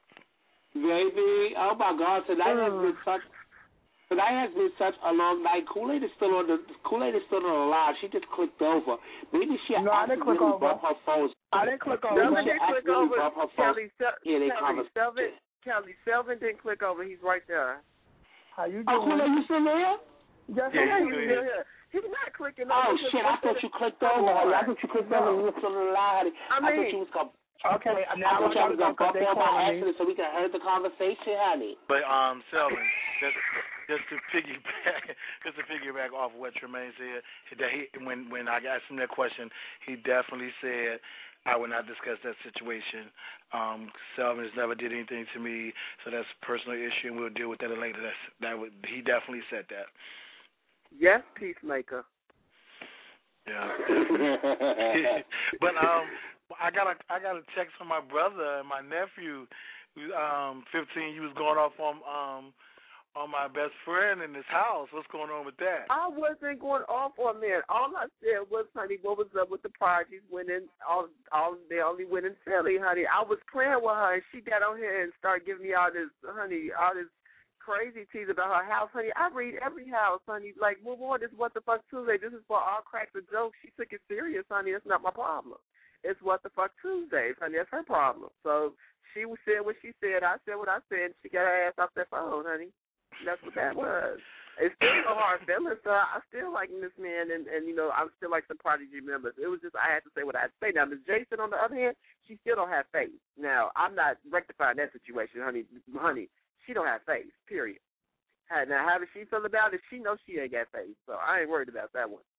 Baby, oh my God, tonight has been such tonight has been such a long night. Kool-Aid is still on the Kool-Aid is still on the live. She just clicked over. Maybe she No, I didn't accidentally click over. bumped her phone. I didn't click over. Selvin She didn't click accidentally over. bumped her phone. Kelly, Sel- Yeah, they Kelly, conversation. Selvin, Kelly, Selvin didn't click over. He's right there. How you Oh, doing? Kool-Aid, you still there? Yes, Yeah, I'm He's here. still here. He's not clicking over. Oh He's shit! I just- thought you clicked over, honey. I thought you clicked over. You were still on the line, honey. I I thought mean- you was gonna. Okay, I now thought y'all was gonna bump they on by calling me. accident so we can hear the conversation, honey. But um, Selvin, just just to piggyback, just to piggyback off what Tremaine said, that he when when I asked him that question, he definitely said I would not discuss that situation. Um, Selvin has never did anything to me, so that's a personal issue, and we'll deal with that later. That's that would he definitely said that. Yes, peacemaker. Yeah. But um, I got a I got a text from my brother and my nephew, who's um, fifteen. He was going off on um on my best friend in his house. What's going on with that? I wasn't going off on man. All I said was, honey, what was up with the parties winning? All, all they only win in Philly, honey. I was playing with her, and she got on here and started giving me all this, honey, all this crazy tease about her house, honey. I read every house, honey. Like, move on. This is What the Fuck Tuesday. This is for all cracks and jokes. She took it serious, honey. It's not my problem. It's What the Fuck Tuesdays, honey. That's her problem. So she said what she said. I said what I said. She got her ass off that phone, honey. That's what that was. It's still no hard feelings. So I still like this man, and, and you know, I'm still like some Prodigy members. It was just I had to say what I had to say. Now, Miss Jason, on the other hand, she still don't have faith. Now, I'm not rectifying that situation, honey. Honey, she don't have faith, period. Now, how does she feel about it? She knows she ain't got faith, so I ain't worried about that one.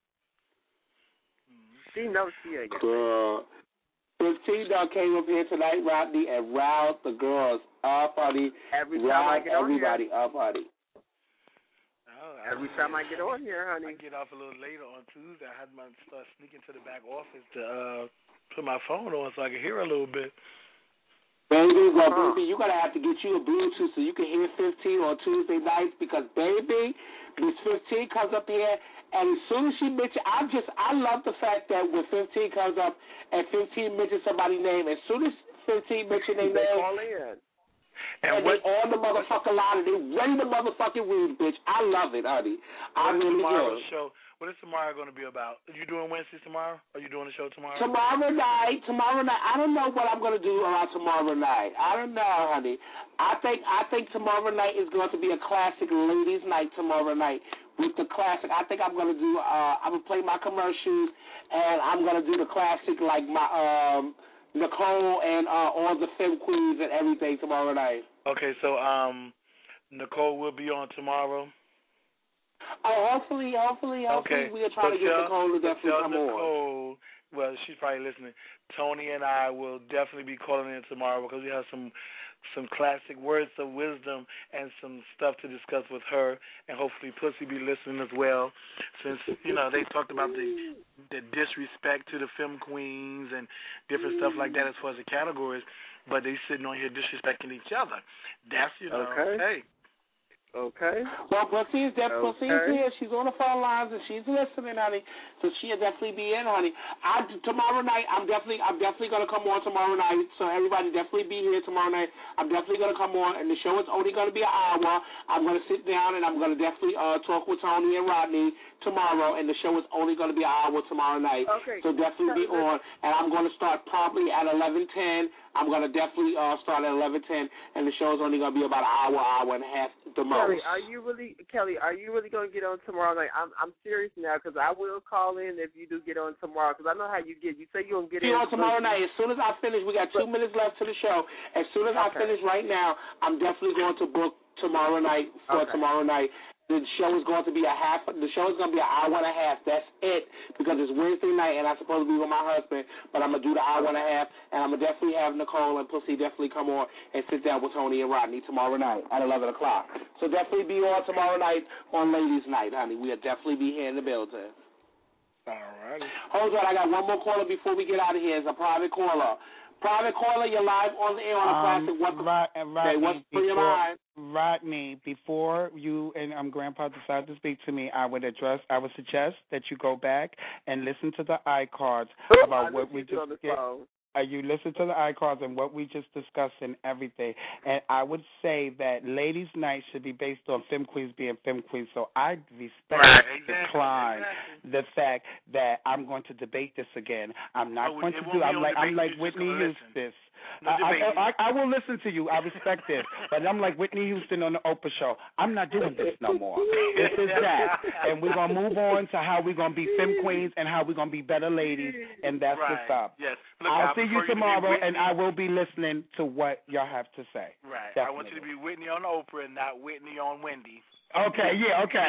She knows she ain't got Girl. faith. fifteen dog came up here tonight, Rodney, and riled the girls up, honey. Every time I get on everybody here. up, honey. Oh, Every time I get on here, honey. I get off a little later on Tuesday. I had to start sneaking to the back office to uh, put my phone on so I could hear a little bit. Baby, well, huh. baby, you're going to have to get you a Bluetooth so you can hear fifteen on Tuesday nights because, baby, Miss fifteen comes up here, and as soon as she mentions, I just, I love the fact that when fifteen comes up and fifteen mentions somebody's name, as soon as fifteen mentions their they name, call in. And, and what, they on the motherfucking line, and they ready to motherfucking read, bitch. I love it, honey. I what really tomorrow's do. show? What is tomorrow going to be about? Are you doing Wednesdays tomorrow? Are you doing the show tomorrow? Tomorrow night, tomorrow night. I don't know what I'm going to do around tomorrow night. I don't know, honey. I think I think tomorrow night is going to be a classic ladies' night tomorrow night with the classic. I think I'm going to do. Uh, I'm going to play my commercials, and I'm going to do the classic like my um, Nicole and uh, all the Femme Queens and everything tomorrow night. Okay, so um, Nicole will be on tomorrow. Oh, hopefully, hopefully, hopefully okay. we'll try but to get tell, Nicole to definitely tell come Nicole, on. Well, she's probably listening. Tony and I will definitely be calling in tomorrow because we have some some classic words of wisdom and some stuff to discuss with her, and hopefully Pussy be listening as well, since, you know, they talked about the the disrespect to the Femme Queens and different stuff like that as far as the categories, but they sitting on here disrespecting each other. That's, you know, okay. hey. Okay. Well, Pussy is definitely okay. here. She's on the phone lines and she's listening, honey. So she'll definitely be in, honey. I tomorrow night. I'm definitely, I'm definitely gonna come on tomorrow night. So everybody definitely be here tomorrow night. I'm definitely gonna come on, and the show is only gonna be an hour. I'm gonna sit down and I'm gonna definitely uh, talk with Tony and Rodney tomorrow, and the show is only gonna be an hour tomorrow night. Okay. So definitely be on, and I'm gonna start probably at eleven ten. I'm gonna definitely uh, start at eleven ten, and the show is only gonna be about an hour, hour and a half the most. Kelly, are you really Kelly? Are you really gonna get on tomorrow night? I'm I'm serious now because I will call in if you do get on tomorrow because I know how you get. You say you're gonna get See in on tomorrow night. As soon as I finish, we got two minutes left to the show. As soon as okay. I finish right now, I'm definitely going to book tomorrow night for okay. tomorrow night. The show is going to be a half. The show is going to be an hour and a half. That's it, because it's Wednesday night and I'm supposed to be with my husband. But I'm gonna do the hour and a half, and I'm gonna definitely have Nicole and Pussy definitely come on and sit down with Tony and Rodney tomorrow night at eleven o'clock. So definitely be on tomorrow night on Ladies' Night, honey. We'll definitely be here in the building. All right. Hold on, I got one more caller before we get out of here. It's a private caller. Private caller, you're live on the air on the um, classic. What the Rod, uh, Rodney, okay, what's for before, your mind? Rodney, before you and um, Grandpa decide to speak to me, I would address. I would suggest that you go back and listen to the iCards about what we just get. Uh, you listen to the iCards and what we just discussed and everything. And I would say that Ladies' Night should be based on Femme Queens being Femme Queens. So I respect right, exactly, decline exactly. the fact that I'm going to debate this again. I'm not oh, going to do. I'm like I'm like Whitney Houston. No I, I, I, I will listen to you. I respect this. But I'm like Whitney Houston on the Oprah show. I'm not doing this no more. This is that. And we're going to move on to how we're going to be Femme Queens and how we're going to be better ladies. And that's right. what's up. Yes. Look, I'll I see you tomorrow, you and I will be listening to what y'all have to say. Right. Definitely. I want you to be Whitney on Oprah and not Whitney on Wendy. Okay, yeah, okay.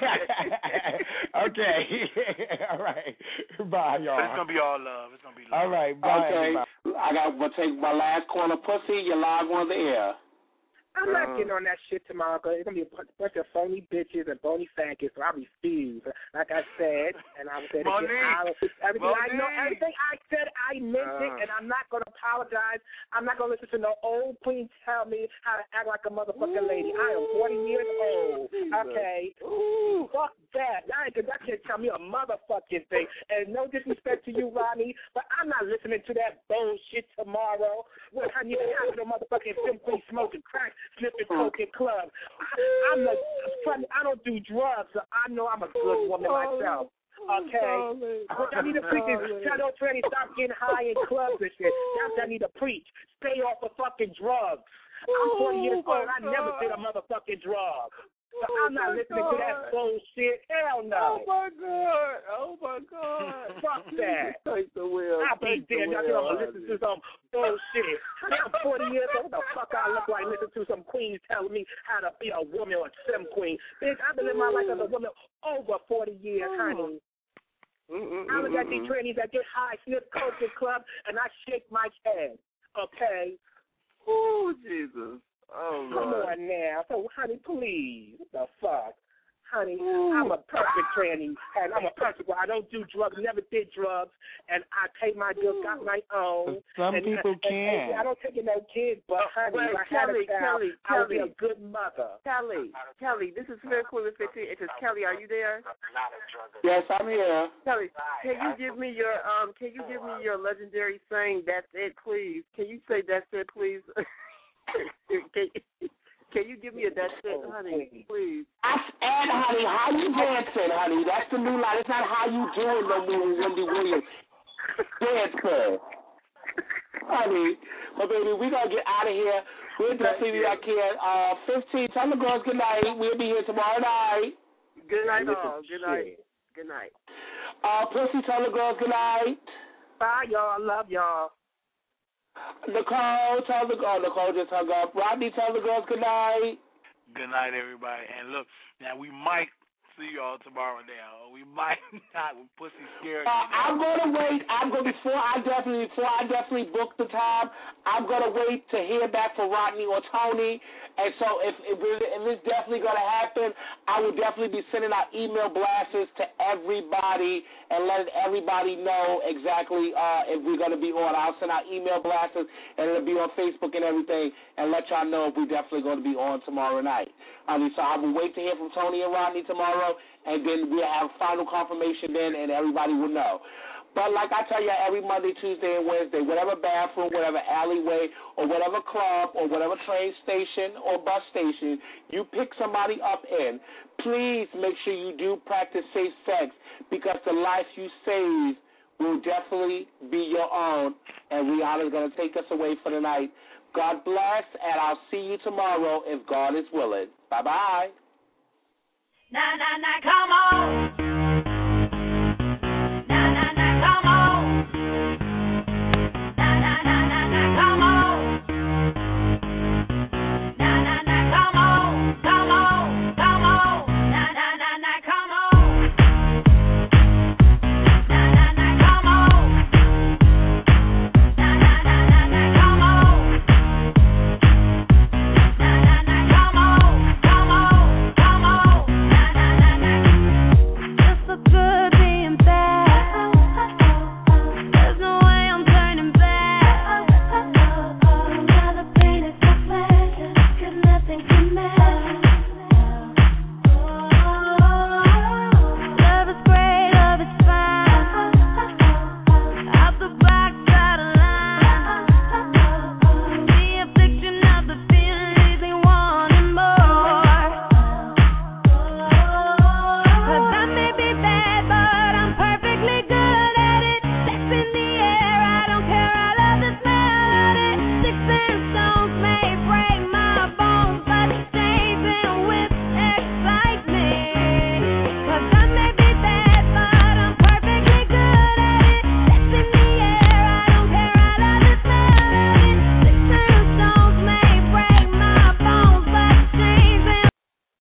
okay. All right. Bye, y'all. But it's going to be all love. It's going to be love. All right, bye. Okay. Everybody. I got to take my last caller, Pussy. You're live on the air. I'm Uh. not getting on that shit tomorrow because it's going to be a bu- bunch of phony bitches and phony faggots, so I refuse. Like I said, and I said Monique. again, I, everything I know, Monique. everything I said, I meant it, Uh. and I'm not going to apologize. I'm not going to listen to no old queen tell me how to act like a motherfucking lady. I am forty years old, okay? Ooh, fuck that. Y'all ain't, y'all can't tell me a motherfucking thing. And no disrespect to you, Rodney, but I'm not listening to that bullshit tomorrow. Well, I need to have no motherfucking film queen smoking crack, sniffing coke in club. I, I'm a, I don't do drugs, so I know I'm a good woman myself. Okay? What I need to preach is tell those trannies stop getting high in clubs and shit. That's what I need to preach. Stay off of fucking drugs. I'm forty years old. I never did a motherfucking drug. So I'm not listening to that bullshit. Hell no. Oh my God! Oh my God! Fuck that. Take the wheel. I'll be Take dead. the Y'all wheel, gonna listen to some bullshit. I'm forty years old. What the fuck I look like listening to some queens telling me how to be a woman or a sim queen? Bitch, I've been living my life as a woman over forty years, honey. I look at these trannies that get high, sniff coke in club, and I shake my head. Okay? Oh, Jesus. Oh, Come Lord. on now. So, honey, please. What the fuck? Honey, I'm a perfect tranny, and I'm a perfect one. I don't do drugs, never did drugs, and I pay my bills, got my own. Some and, people and, and, can't. I don't take in no kids, but, honey, Wait, if I had Kelly, a child, Kelly, I would be Kelly. a good mother. Kelly, Kelly, this is Fair Queen with fifteen inches. Kelly, are you there? Yes, I'm here. Kelly, can you give me your um? Can you give me your legendary saying? That's it, please. Can you say that's it, please? can, can you give me a that's it, honey, please? That's Ed, honey. How you dancing, honey? That's the new line. It's not how you doing no more with Wendy Williams. Dancing. Honey, but baby, we gonna get out of here. We'll definitely be back here. Uh, fifteen. Tell the girls good night. We'll be here tomorrow night. Good night, all. Good night. Good night. Uh, Pussy, tell the girls good night. Bye, y'all. Love y'all. Nicole, tell the girls. Nicole just hung up. Rodney, tell the girls good night. Good night, everybody. And look, now we might see y'all tomorrow now. We might not. When Pussy scared. Uh, I'm gonna wait. I'm gonna before I definitely before I definitely book the time. I'm gonna wait to hear back from Rodney or Tony. And so if if, if it's definitely gonna happen, I will definitely be sending out email blasts to everybody and letting everybody know exactly uh, if we're gonna be on. I'll send out email blasts and it'll be on Facebook and everything, and let y'all know if we're definitely gonna be on tomorrow night. I mean, so I will wait to hear from Tony and Rodney tomorrow, and then we'll have final confirmation then, and everybody will know. But like I tell you, every Monday, Tuesday, and Wednesday, whatever bathroom, whatever alleyway, or whatever club, or whatever train station or bus station you pick somebody up in, please make sure you do practice safe sex, because the life you save will definitely be your own, and Rihanna's going to take us away for the night. God bless, and I'll see you tomorrow if God is willing. Bye-bye. Nah, nah, nah, come on.